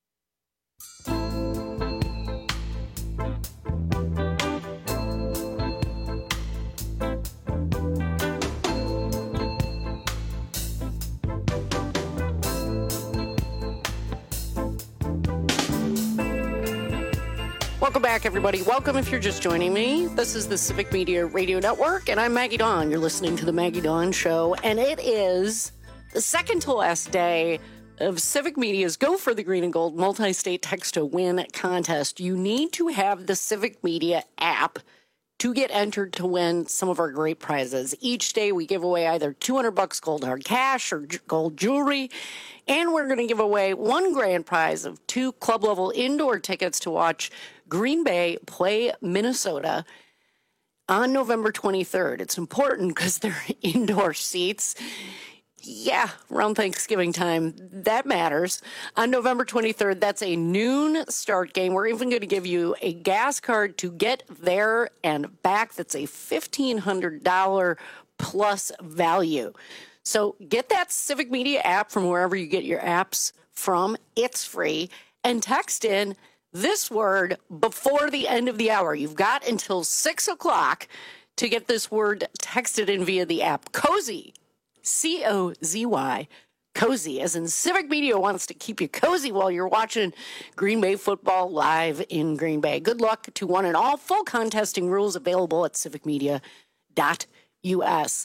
S23: Welcome back, everybody. Welcome if you're just joining me. This is the Civic Media Radio Network, and I'm Maggie Dawn. You're listening to The Maggie Dawn Show, and it is the second to last day of Civic Media's Go for the Green and Gold multi-state text-to-win contest. You need to have the Civic Media app to get entered to win some of our great prizes. Each day we give away either $200 gold hard cash or gold jewelry, and we're going to give away one grand prize of 2 club-level indoor tickets to watch Green Bay play Minnesota on November 23rd. It's important because they're indoor seats. Yeah, around Thanksgiving time, that matters. On November 23rd, that's a noon start game. We're even going to give you a gas card to get there and back. That's a $1,500 plus value. So get that Civic Media app from wherever you get your apps from. It's free. And text in this word before the end of the hour. You've got until 6 o'clock to get this word texted in via the app. Cozy. C-O-Z-Y, cozy, as in Civic Media wants to keep you cozy while you're watching Green Bay football live in Green Bay. Good luck to one and all. Full contesting rules available at civicmedia.us.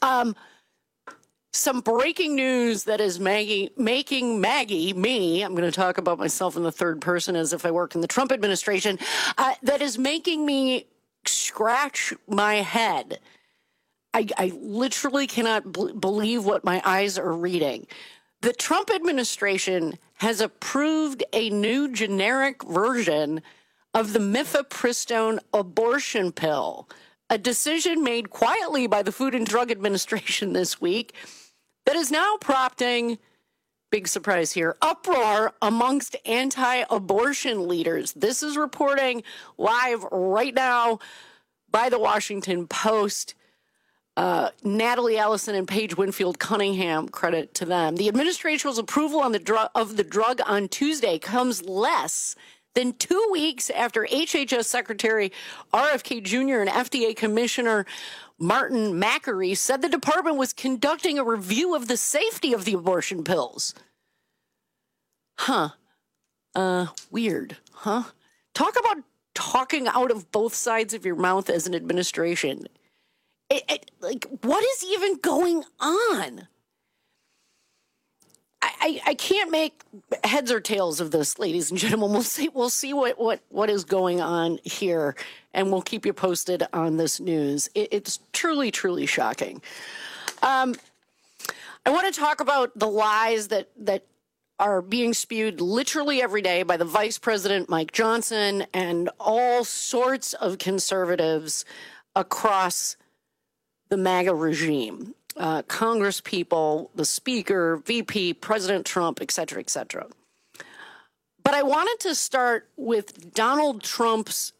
S23: Some breaking news that is making Maggie, me, I'm going to talk about myself in the third person as if I work in the Trump administration, that is making me scratch my head. I literally cannot believe what my eyes are reading. The Trump administration has approved a new generic version of the mifepristone abortion pill, a decision made quietly by the Food and Drug Administration this week that is now prompting, big surprise here, uproar amongst anti-abortion leaders. This is reporting live right now by the Washington Post. Natalie Ellison and Paige Winfield Cunningham, credit to them. The administration's approval on of the drug on Tuesday comes less than 2 weeks after HHS Secretary RFK Jr. and FDA Commissioner Martin Makary said the department was conducting a review of the safety of the abortion pills. Weird, huh? Talk about talking out of both sides of your mouth as an administration. Like, what is even going on? I can't make heads or tails of this, ladies and gentlemen. We'll see what is going on here, and we'll keep you posted on this news. It's truly, truly shocking. I want to talk about the lies that are being spewed literally every day by the Vice President, Mike Johnson, and all sorts of conservatives across the MAGA regime, Congress people, the Speaker, VP, President Trump, et cetera, et cetera. But I wanted to start with Donald Trump's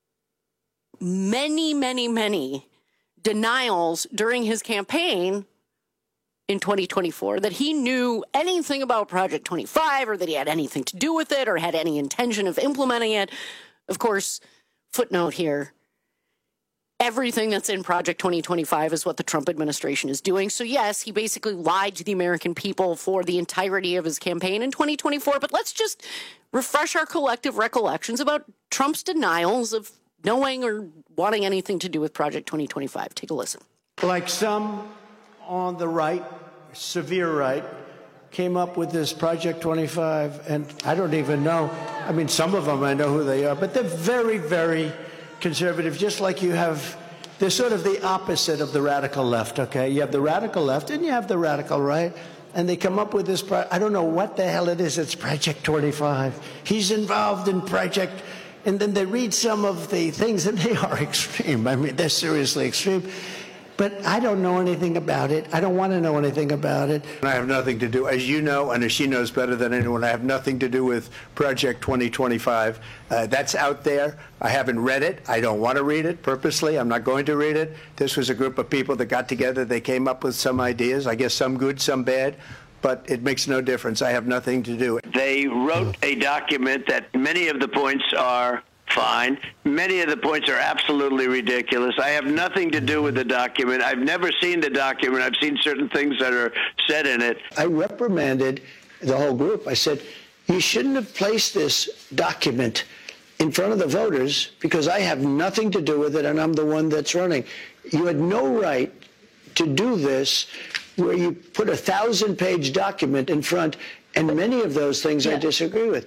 S23: many, many, many denials during his campaign in 2024 that he knew anything about Project 25 or that he had anything to do with it or had any intention of implementing it. Of course, footnote here. Everything that's in Project 2025 is what the Trump administration is doing. So, yes, he basically lied to the American people for the entirety of his campaign in 2024. But let's just refresh our collective recollections about Trump's denials of knowing or wanting anything to do with Project 2025. Take a listen.
S18: Like some on the right, severe right,
S4: came up with this Project 25, and I don't even know. I mean, some of them I know who they are, but they're very, very conservative, just like you have. They're sort of the opposite of the radical left, okay? You have the radical left and you have the radical right, and they come up with this, I don't know what the hell it is, it's Project 25. He's involved in Project, and then they read some of the things, and they are extreme. I mean, they're seriously extreme. But I don't know anything about it. I don't want to know anything about it. I have nothing to do, as you know, and as she knows better than anyone, I have nothing to do with Project 2025. That's out there. I haven't read it. I don't want to read it purposely. I'm not going to read it. This was a group of people that got together. They came up with some ideas, I guess some good, some bad. But it makes no difference. I have nothing to do.
S18: They wrote a document that many of the points are fine. Many of the points are absolutely ridiculous. I have nothing to do with the document. I've never seen the document. I've seen certain things that are said in it.
S4: I reprimanded the whole group. I said, you shouldn't have placed this document in front of the voters because I have nothing to do with it and I'm the one that's running. You had no right to do this where you put 1,000-page document in front, and many of those things I disagree with.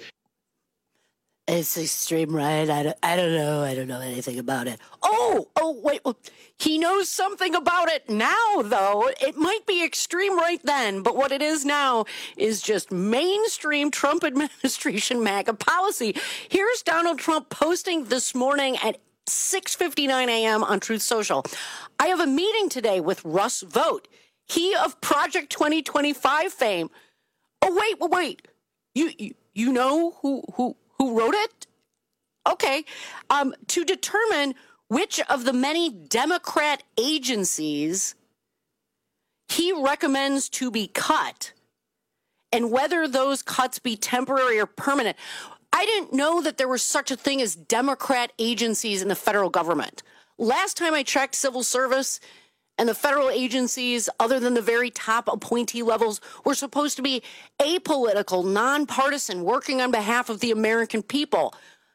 S23: It's extreme right. I don't know. I don't know anything about it. Oh, wait. He knows something about it now, though. It might be extreme right then, but what it is now is just mainstream Trump administration MAGA policy. Here's Donald Trump posting this morning at 6:59 a.m. on Truth Social. I have a meeting today with Russ Vought. He of Project 2025 fame. Oh, wait. You know who wrote it? Okay. To determine which of the many Democrat agencies he recommends to be cut and whether those cuts be temporary or permanent. I didn't know that there was such a thing as Democrat agencies in the federal government. Last time I checked, civil service and the federal agencies, other than the very top appointee levels, were supposed to be apolitical, nonpartisan, working on behalf of the American people.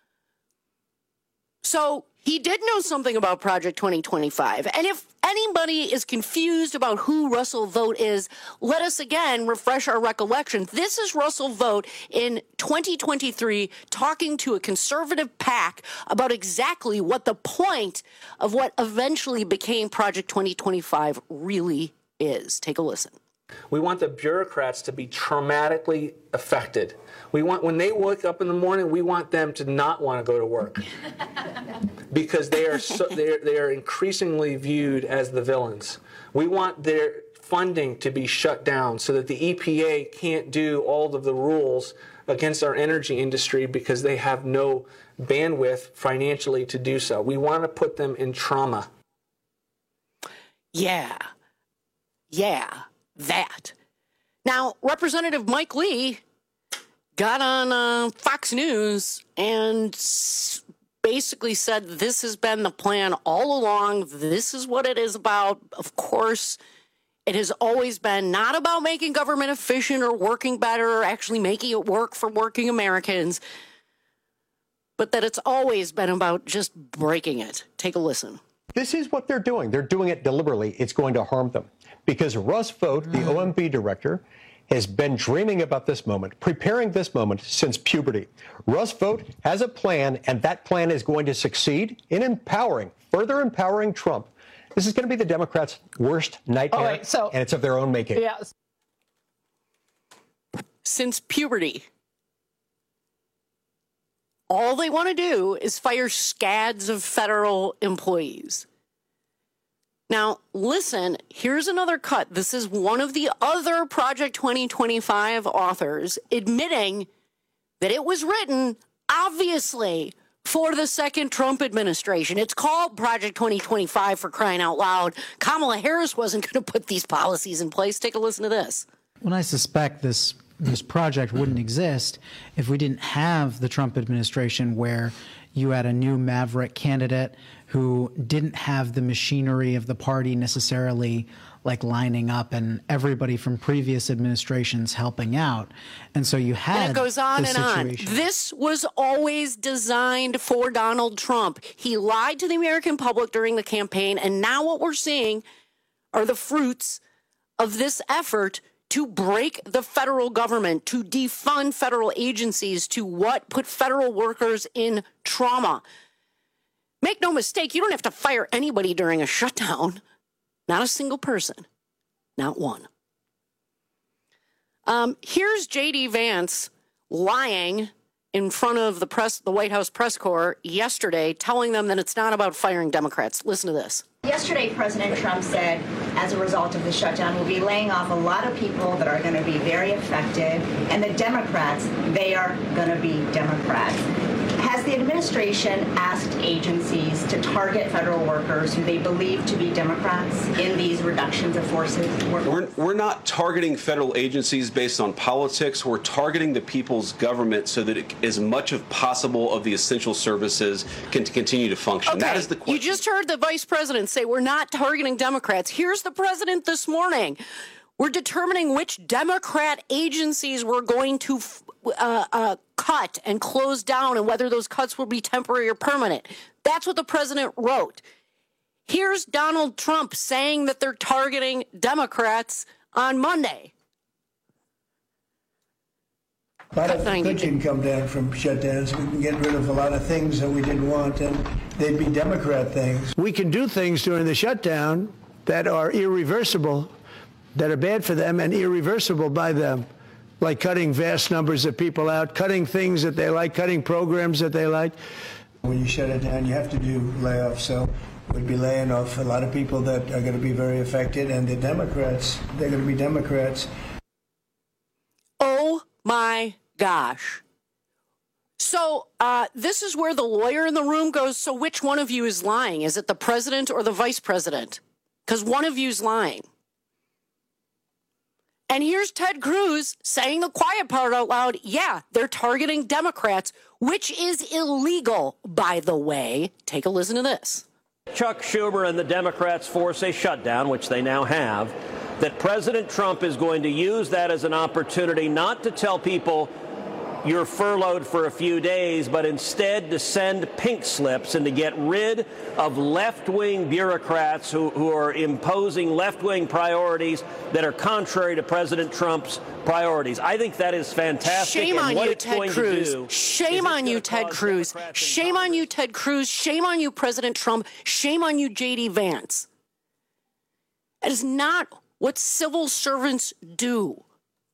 S23: So he did know something about Project 2025. And if anybody is confused about who Russell Vought is, let us again refresh our recollection. This is Russell Vought in 2023 talking to a conservative PAC about exactly what the point of what eventually became Project 2025 really is. Take a listen.
S19: We want the bureaucrats to be traumatically affected. We want, when they wake up in the morning, we want them to not want to go to work because they are increasingly viewed as the villains. We want their funding to be shut down so that the EPA can't do all of the rules against our energy industry because they have no bandwidth financially to do so. We want to put them in trauma.
S23: Yeah. That. Now, Representative Mike Lee got on Fox News and basically said this has been the plan all along. This is what it is about. Of course, it has always been not about making government efficient or working better or actually making it work for working Americans, but that it's always been about just breaking it. Take a listen.
S20: This is what they're doing. They're doing it deliberately. It's going to harm them. Because Russ Vought, the OMB director, has been dreaming about this moment, preparing this moment since puberty. Russ Vought has a plan, and that plan is going to succeed in further empowering Trump. This is going to be the Democrats' worst nightmare, and it's of their own making.
S23: Yes. Since puberty. All they want to do is fire scads of federal employees. Now, listen, here's another cut. This is one of the other Project 2025 authors admitting that it was written, obviously, for the second Trump administration. It's called Project 2025 for crying out loud. Kamala Harris wasn't going to put these policies in place. Take a listen to this.
S21: Well, I suspect this project wouldn't exist if we didn't have the Trump administration where you had a new maverick candidate who didn't have the machinery of the party necessarily like lining up and everybody from previous administrations helping out. And so you had
S23: and it goes on and
S21: situation.
S23: On. This was always designed for Donald Trump. He lied to the American public during the campaign, and now what we're seeing are the fruits of this effort to break the federal government, to defund federal agencies, to put federal workers in trauma. Make no mistake, you don't have to fire anybody during a shutdown. Not a single person. Not one. Here's J.D. Vance lying in front of the White House press corps yesterday, telling them that it's not about firing Democrats. Listen to this.
S2: Yesterday, President Trump said, as a result of the shutdown, we'll be laying off a lot of people that are going to be very affected. And the Democrats, they are going to be Democrats. Has the administration asked agencies to target federal workers who they believe to be Democrats in these reductions of forces?
S5: We're not targeting federal agencies based on politics. We're targeting the people's government so that as much as possible of the essential services can continue to function.
S23: Okay.
S5: That is the question.
S23: You just heard the vice president say we're not targeting Democrats. Here's the president this morning. We're determining which Democrat agencies we're going to cut and close down, and whether those cuts will be temporary or permanent. That's what the president wrote. Here's Donald Trump saying that they're targeting Democrats on Monday.
S4: A lot of good can come down from shutdowns. We can get rid of a lot of things that we didn't want, and they'd be Democrat things. We can do things during the shutdown that are irreversible, that are bad for them and irreversible by them, like cutting vast numbers of people out, cutting things that they like, cutting programs that they like. When you shut it down, you have to do layoffs. So we'd be laying off a lot of people that are going to be very affected, and the Democrats, they're going to be Democrats.
S23: Oh, my gosh. So this is where the lawyer in the room goes, so which one of you is lying? Is it the president or the vice president? Because one of you's lying. And here's Ted Cruz saying the quiet part out loud. Yeah, they're targeting Democrats, which is illegal, by the way. Take a listen to this.
S15: Chuck Schumer and the Democrats force a shutdown, which they now have, that President Trump is going to use that as an opportunity not to tell people you're furloughed for a few days, but instead to send pink slips and to get rid of left-wing bureaucrats who are imposing left-wing priorities that are contrary to President Trump's priorities. I think that is fantastic.
S23: Shame on you, Ted Cruz. Shame on you, Ted Cruz. Shame on you, Ted Cruz. Shame on you, President Trump. Shame on you, J.D. Vance. That is not what civil servants do.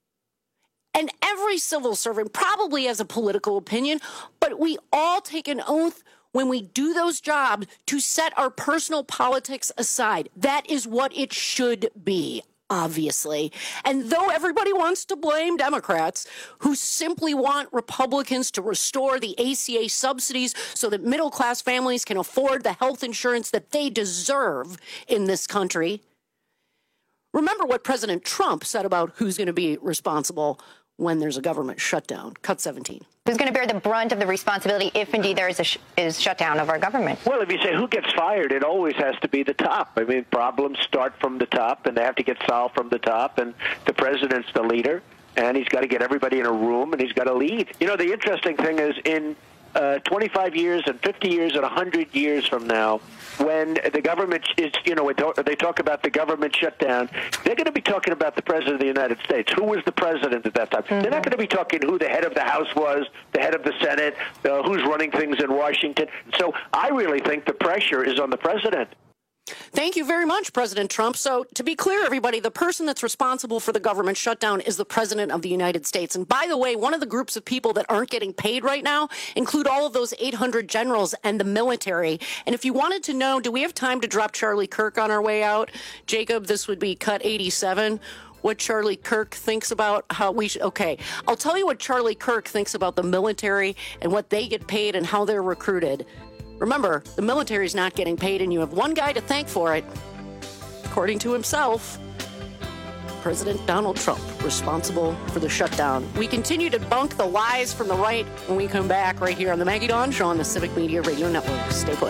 S23: And every civil servant probably has a political opinion, but we all take an oath when we do those jobs to set our personal politics aside. That is what it should be, obviously. And though everybody wants to blame Democrats who simply want Republicans to restore the ACA subsidies so that middle-class families can afford the health insurance that they deserve in this country, remember what President Trump said about who's going to be responsible when there's a government shutdown. Cut 17.
S6: Who's going to bear the brunt of the responsibility if indeed there is a shutdown of our government?
S18: Well, if you say who gets fired, it always has to be the top. I mean, problems start from the top, and they have to get solved from the top, and the president's the leader, and he's got to get everybody in a room, and he's got to lead. You know, the interesting thing is in 25 years and 50 years and 100 years from now, when the government is, you know, they talk about the government shutdown, they're going to be talking about the president of the United States. Who was the president at that time? Mm-hmm. They're not going to be talking who the head of the House was, the head of the Senate, who's running things in Washington. So I really think the pressure is on the president.
S23: Thank you very much, President Trump. So to be clear, everybody, the person that's responsible for the government shutdown is the President of the United States. And by the way, one of the groups of people that aren't getting paid right now include all of those 800 generals and the military. And if you wanted to know, do we have time to drop Charlie Kirk on our way out? Jacob, this would be cut 87. What Charlie Kirk thinks about how we should. Okay, I'll tell you what Charlie Kirk thinks about the military and what they get paid and how they're recruited. Remember, the military is not getting paid, and you have one guy to thank for it. According to himself, President Donald Trump, responsible for the shutdown. We continue to debunk the lies from the right when we come back right here on the Maggie Dawn Show on the Civic Media Radio Network. Stay put.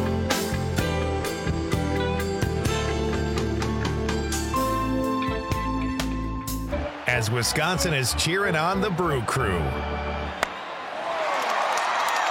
S1: As Wisconsin is cheering on the Brew Crew.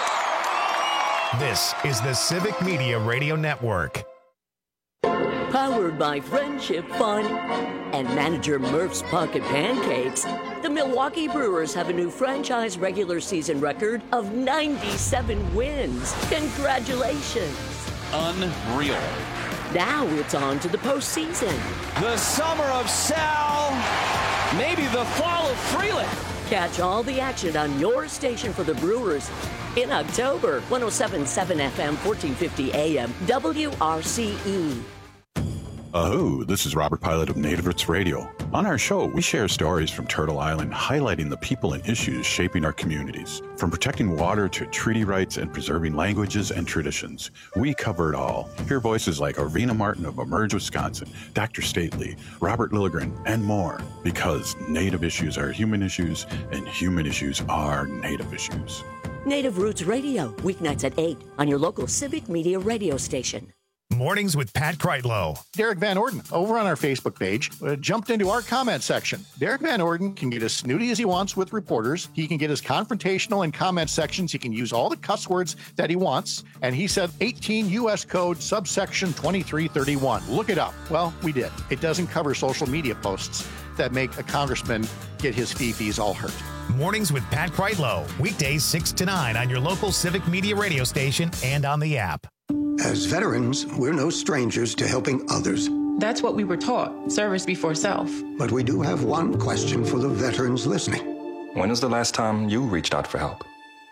S1: This is the Civic Media Radio Network.
S23: Power
S8: Powered by Friendship Fun and manager Murph's Pocket Pancakes, the Milwaukee Brewers have a new franchise regular season record of 97 wins. Congratulations.
S9: Unreal.
S8: Now it's on to the postseason.
S9: The summer of Sal, maybe the fall of Freeland.
S8: Catch all the action on your station for the Brewers in October. 107.7 FM, 1450 AM, WRCE.
S10: Hello, this is Robert Pilot of Native Roots Radio. On our show, we share stories from Turtle Island highlighting the people and issues shaping our communities. From protecting water to treaty rights and preserving languages and traditions, we cover it all. Hear voices like Arvina Martin of Emerge, Wisconsin, Dr. Stately, Robert Lilligren, and more. Because Native issues are human issues, and human issues are Native issues.
S8: Native Roots Radio, weeknights at 8 on your local Civic Media radio station.
S1: Mornings with Pat Kreitlow.
S11: Derek Van Orden, over on our Facebook page, jumped into our comment section. Derek Van Orden can get as snooty as he wants with reporters. He can get as confrontational in comment sections. He can use all the cuss words that he wants. And he said 18 U.S. Code subsection 2331. Look it up. Well, we did. It doesn't cover social media posts that make a congressman get his fee-fees all hurt.
S1: Mornings with Pat Kreitlow. Weekdays 6 to 9 on your local Civic Media radio station and on the app.
S14: As veterans, we're no strangers to helping others.
S17: That's what we were taught, service before self.
S14: But we do have one question for the veterans listening.
S24: When was the last time you reached out for help?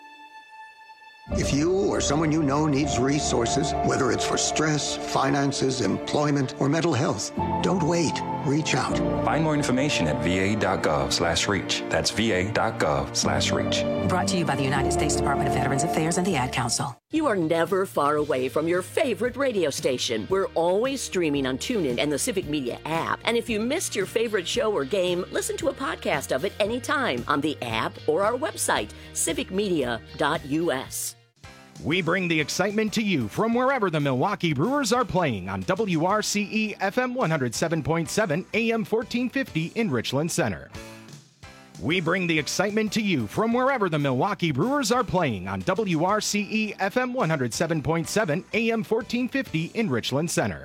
S14: If you or someone you know needs resources, whether it's for stress, finances, employment, or mental health, don't wait. Reach out.
S24: Find more information at va.gov/reach. That's va.gov/reach.
S25: Brought to you by the United States Department of Veterans Affairs and the Ad Council.
S8: You are never far away from your favorite radio station. We're always streaming on TuneIn and the Civic Media app. And if you missed your favorite show or game, listen to a podcast of it anytime on the app or our website, civicmedia.us.
S28: We bring the excitement to you from wherever the Milwaukee Brewers are playing on WRCE FM 107.7 AM 1450 in Richland Center. We bring the excitement to you from wherever the Milwaukee Brewers are playing on WRCE FM 107.7 AM 1450 in Richland Center.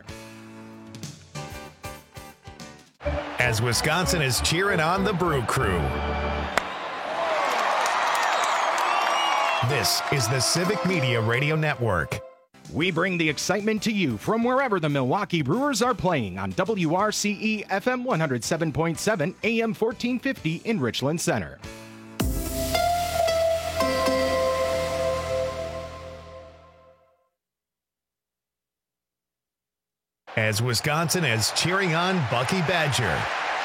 S1: As Wisconsin is cheering on the Brew Crew. This is the Civic Media Radio Network.
S28: We bring the excitement to you from wherever the Milwaukee Brewers are playing on WRCE FM 107.7 AM 1450 in Richland Center.
S1: As Wisconsin is cheering on Bucky Badger.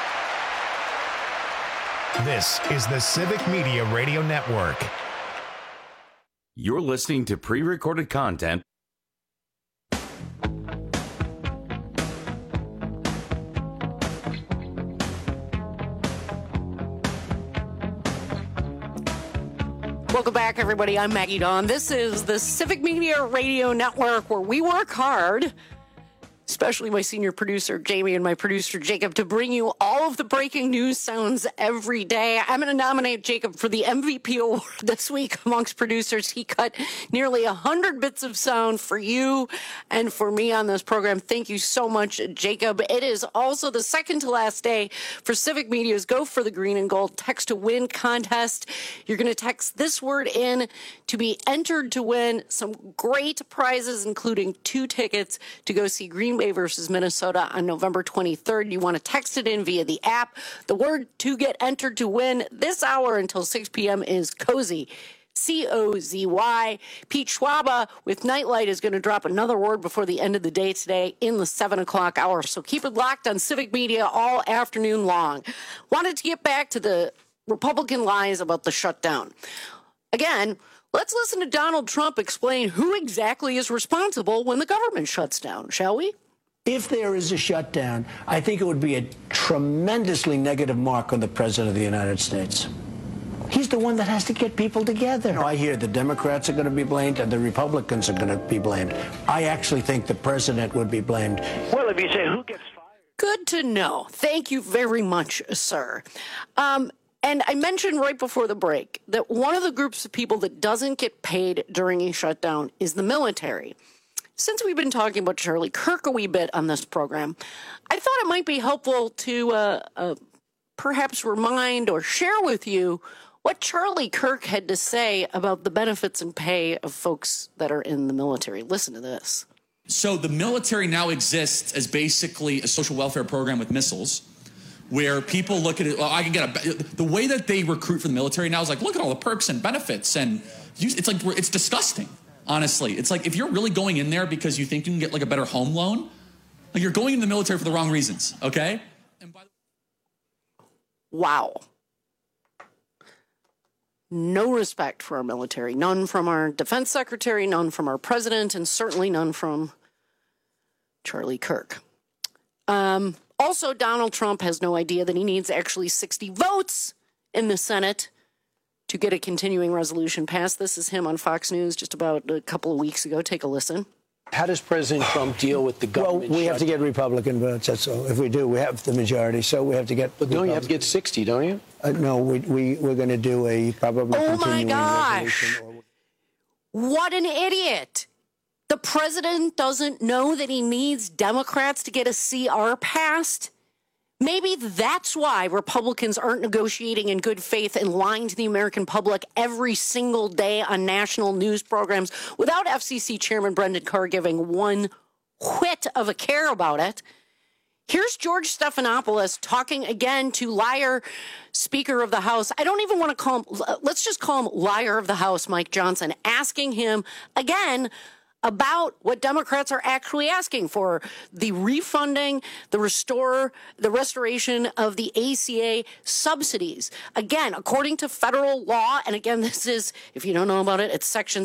S1: This is the Civic Media Radio Network.
S22: You're listening to pre-recorded content.
S23: Welcome back, everybody. I'm Maggie Dawn. This is the Civic Media Radio Network, where we work hard, especially my senior producer, Jamie, and my producer, Jacob, to bring you all of the breaking news sounds every day. I'm going to nominate Jacob for the MVP award this week amongst producers. He cut nearly 100 bits of sound for you and for me on this program. Thank you so much, Jacob. It is also the second to last day for Civic Media's Go for the Green and Gold Text to Win contest. You're going to text this word in to be entered to win some great prizes, including 2 tickets to go see Green Bay versus Minnesota on November 23rd. You want to text it in via the app. The word to get entered to win this hour until 6 p.m. is cozy. C-O-Z-Y. Pete Schwaba with Nightlight is going to drop another word before the end of the day today in the 7 o'clock hour. So keep it locked on Civic Media all afternoon long. Wanted to get back to the Republican lies about the shutdown. Again, let's listen to Donald Trump explain who exactly is responsible when the government shuts down, shall we?
S4: If there is a shutdown, I think it would be a tremendously negative mark on the President of the United States. He's the one that has to get people together. I hear the Democrats are going to be blamed and the Republicans are going to be blamed. I actually think the President would be blamed.
S18: Well, if you say who gets fired.
S23: Good to know. Thank you very much, sir. And I mentioned right before the break that one of the groups of people that doesn't get paid during a shutdown is the military. since we've been talking about Charlie Kirk a wee bit on this program, I thought it might be helpful to perhaps remind or share with you what Charlie Kirk had to say about the benefits and pay of folks that are in the military. Listen to this.
S3: So the military now exists as basically a social welfare program with missiles, where people look at it, well, I can get the way that they recruit for the military now is like, look at all the perks and benefits. And it's like, it's disgusting, honestly. It's like, if you're really going in there because you think you can get like a better home loan, like you're going in the military for the wrong reasons, okay?
S23: Wow. No respect for our military. None from our defense secretary, none from our president, and certainly none from Charlie Kirk. Also, Donald Trump has no idea that he needs actually 60 votes in the Senate to get a continuing resolution passed. This is him on Fox News just about a couple of weeks ago. Take a listen.
S7: How does President Trump deal with the government?
S4: Well, we have to get Republican votes, that's all. If we do, we have the majority, so we have to get...
S7: But don't you have to get 60, don't you?
S4: No, we're going to do a probably continuing resolution.
S23: Oh, my gosh. What an idiot. The president doesn't know that he needs Democrats to get a CR passed? Maybe that's why Republicans aren't negotiating in good faith and lying to the American public every single day on national news programs without FCC Chairman Brendan Carr giving one whit of a care about it. Here's George Stephanopoulos talking again to liar Speaker of the House. I don't even want to call him, let's just call him liar of the House, Mike Johnson, asking him again about what Democrats are actually asking for, the refunding, the restoration of the ACA subsidies. Again, according to federal law, and again, this is, if you don't know about it, it's section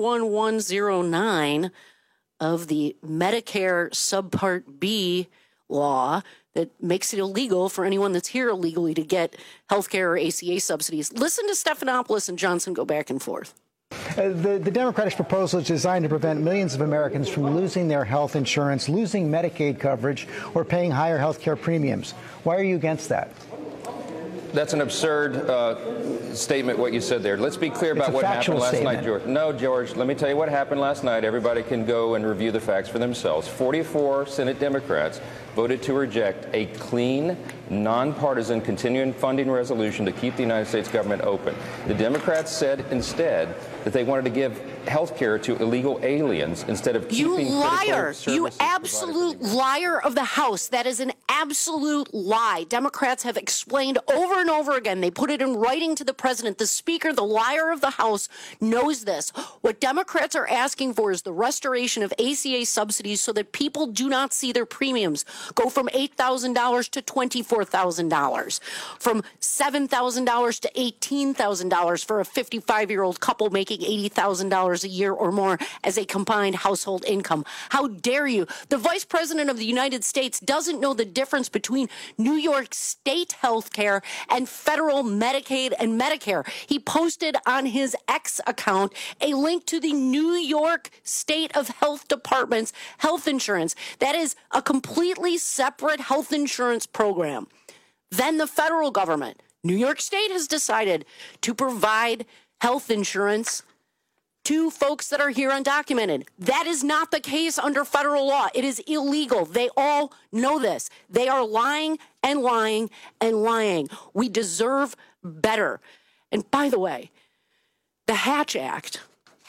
S23: 71109 of the Medicare Subpart B law that makes it illegal for anyone that's here illegally to get health care or ACA subsidies. Listen to Stephanopoulos and Johnson go back and forth.
S12: The Democratic proposal is designed to prevent millions of Americans from losing their health insurance, losing Medicaid coverage, or paying higher health care premiums. Why are you against that?
S13: That's an absurd statement, what you said there. Let's be clear about what happened last night, George. No, George, let me tell you what happened last night. Everybody can go and review the facts for themselves. 44 Senate Democrats voted to reject a clean, nonpartisan continuing funding resolution to keep the United States government open. The Democrats said instead that they wanted to give health care to illegal aliens instead of keeping...
S23: You liar! You absolute liar of the House. That is an absolute lie. Democrats have explained over and over again. They put it in writing to the president. The Speaker, the liar of the House, knows this. What Democrats are asking for is the restoration of ACA subsidies so that people do not see their premiums go from $8,000 to $24,000, from $7,000 to $18,000 for a 55-year-old couple making $80,000 a year or more as a combined household income. How dare you? The Vice President of the United States doesn't know the difference between New York state health care and federal Medicaid and Medicare. He posted on his X account a link to the New York State of Health Department's health insurance. That is a completely separate health insurance program. Then the federal government, New York State, has decided to provide health insurance to folks that are here undocumented. That is not the case under federal law. It is illegal. They all know this. They are lying and lying and lying. We deserve better. And by the way, the Hatch Act,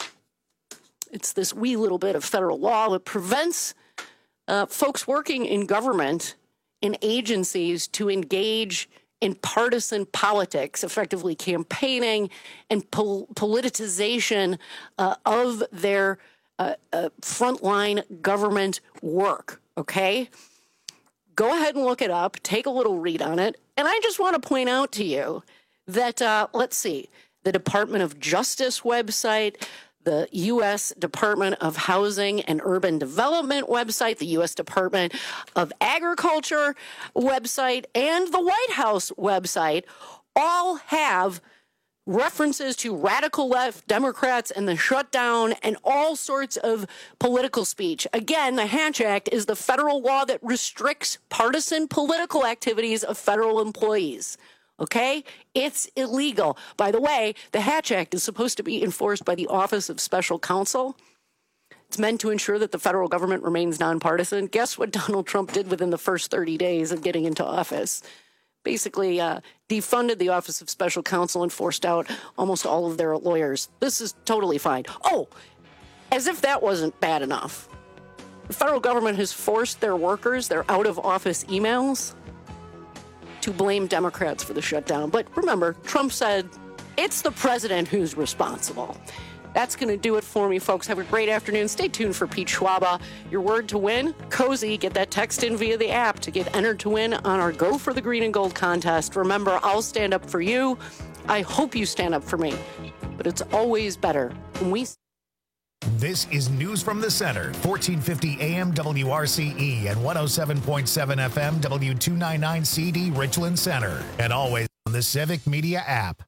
S23: it's this wee little bit of federal law that prevents folks working in government, in agencies, to engage in partisan politics, effectively campaigning and politicization of their frontline government work, okay? Go ahead and look it up. Take a little read on it. And I just want to point out to you that, let's see, the Department of Justice website, the U.S. Department of Housing and Urban Development website, the U.S. Department of Agriculture website, and the White House website all have references to radical left Democrats and the shutdown and all sorts of political speech. Again, the Hatch Act is the federal law that restricts partisan political activities of federal employees. Okay? It's illegal. By the way, the Hatch Act is supposed to be enforced by the Office of Special Counsel. It's meant to ensure that the federal government remains nonpartisan. Guess what Donald Trump did within the first 30 days of getting into office? Basically defunded the Office of Special Counsel and forced out almost all of their lawyers. This is totally fine. Oh, as if that wasn't bad enough. The federal government has forced their workers, their out-of-office emails, to blame Democrats for the shutdown. But remember, Trump said it's the president who's responsible. That's going to do it for me, folks. Have a great afternoon. Stay tuned for Pete Schwaba. Your word to win, Cozy. Get that text in via the app to get entered to win on our Go for the Green and Gold contest. Remember, I'll stand up for you. I hope you stand up for me. But it's always better when we...
S1: This is News from the Center, 1450 AM WRCE and 107.7 FM W299CD Richland Center. And always on the Civic Media app.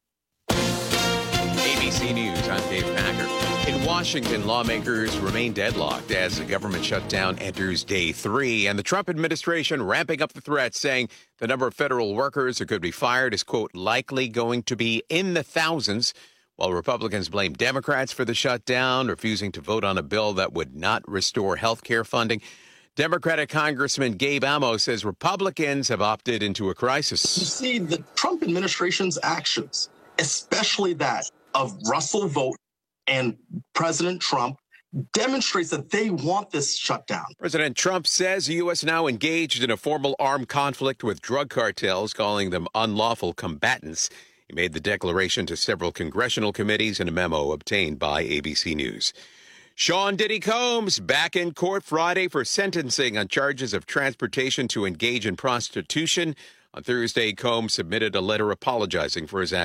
S2: ABC News, I'm Dave Packer. In Washington, lawmakers remain deadlocked as the government shutdown enters day 3, and the Trump administration ramping up the threats, saying the number of federal workers who could be fired is, quote, likely going to be in the thousands, while Republicans blame Democrats for the shutdown, refusing to vote on a bill that would not restore health care funding. Democratic Congressman Gabe Amo says Republicans have opted into a crisis.
S5: You see, the Trump administration's actions, especially that of Russell Vought and President Trump, demonstrates that they want this shutdown.
S2: President Trump says the U.S. now engaged in a formal armed conflict with drug cartels, calling them unlawful combatants. He made the declaration to several congressional committees in a memo obtained by ABC News. Sean Diddy Combs back in court Friday for sentencing on charges of transportation to engage in prostitution. On Thursday, Combs submitted a letter apologizing for his actions.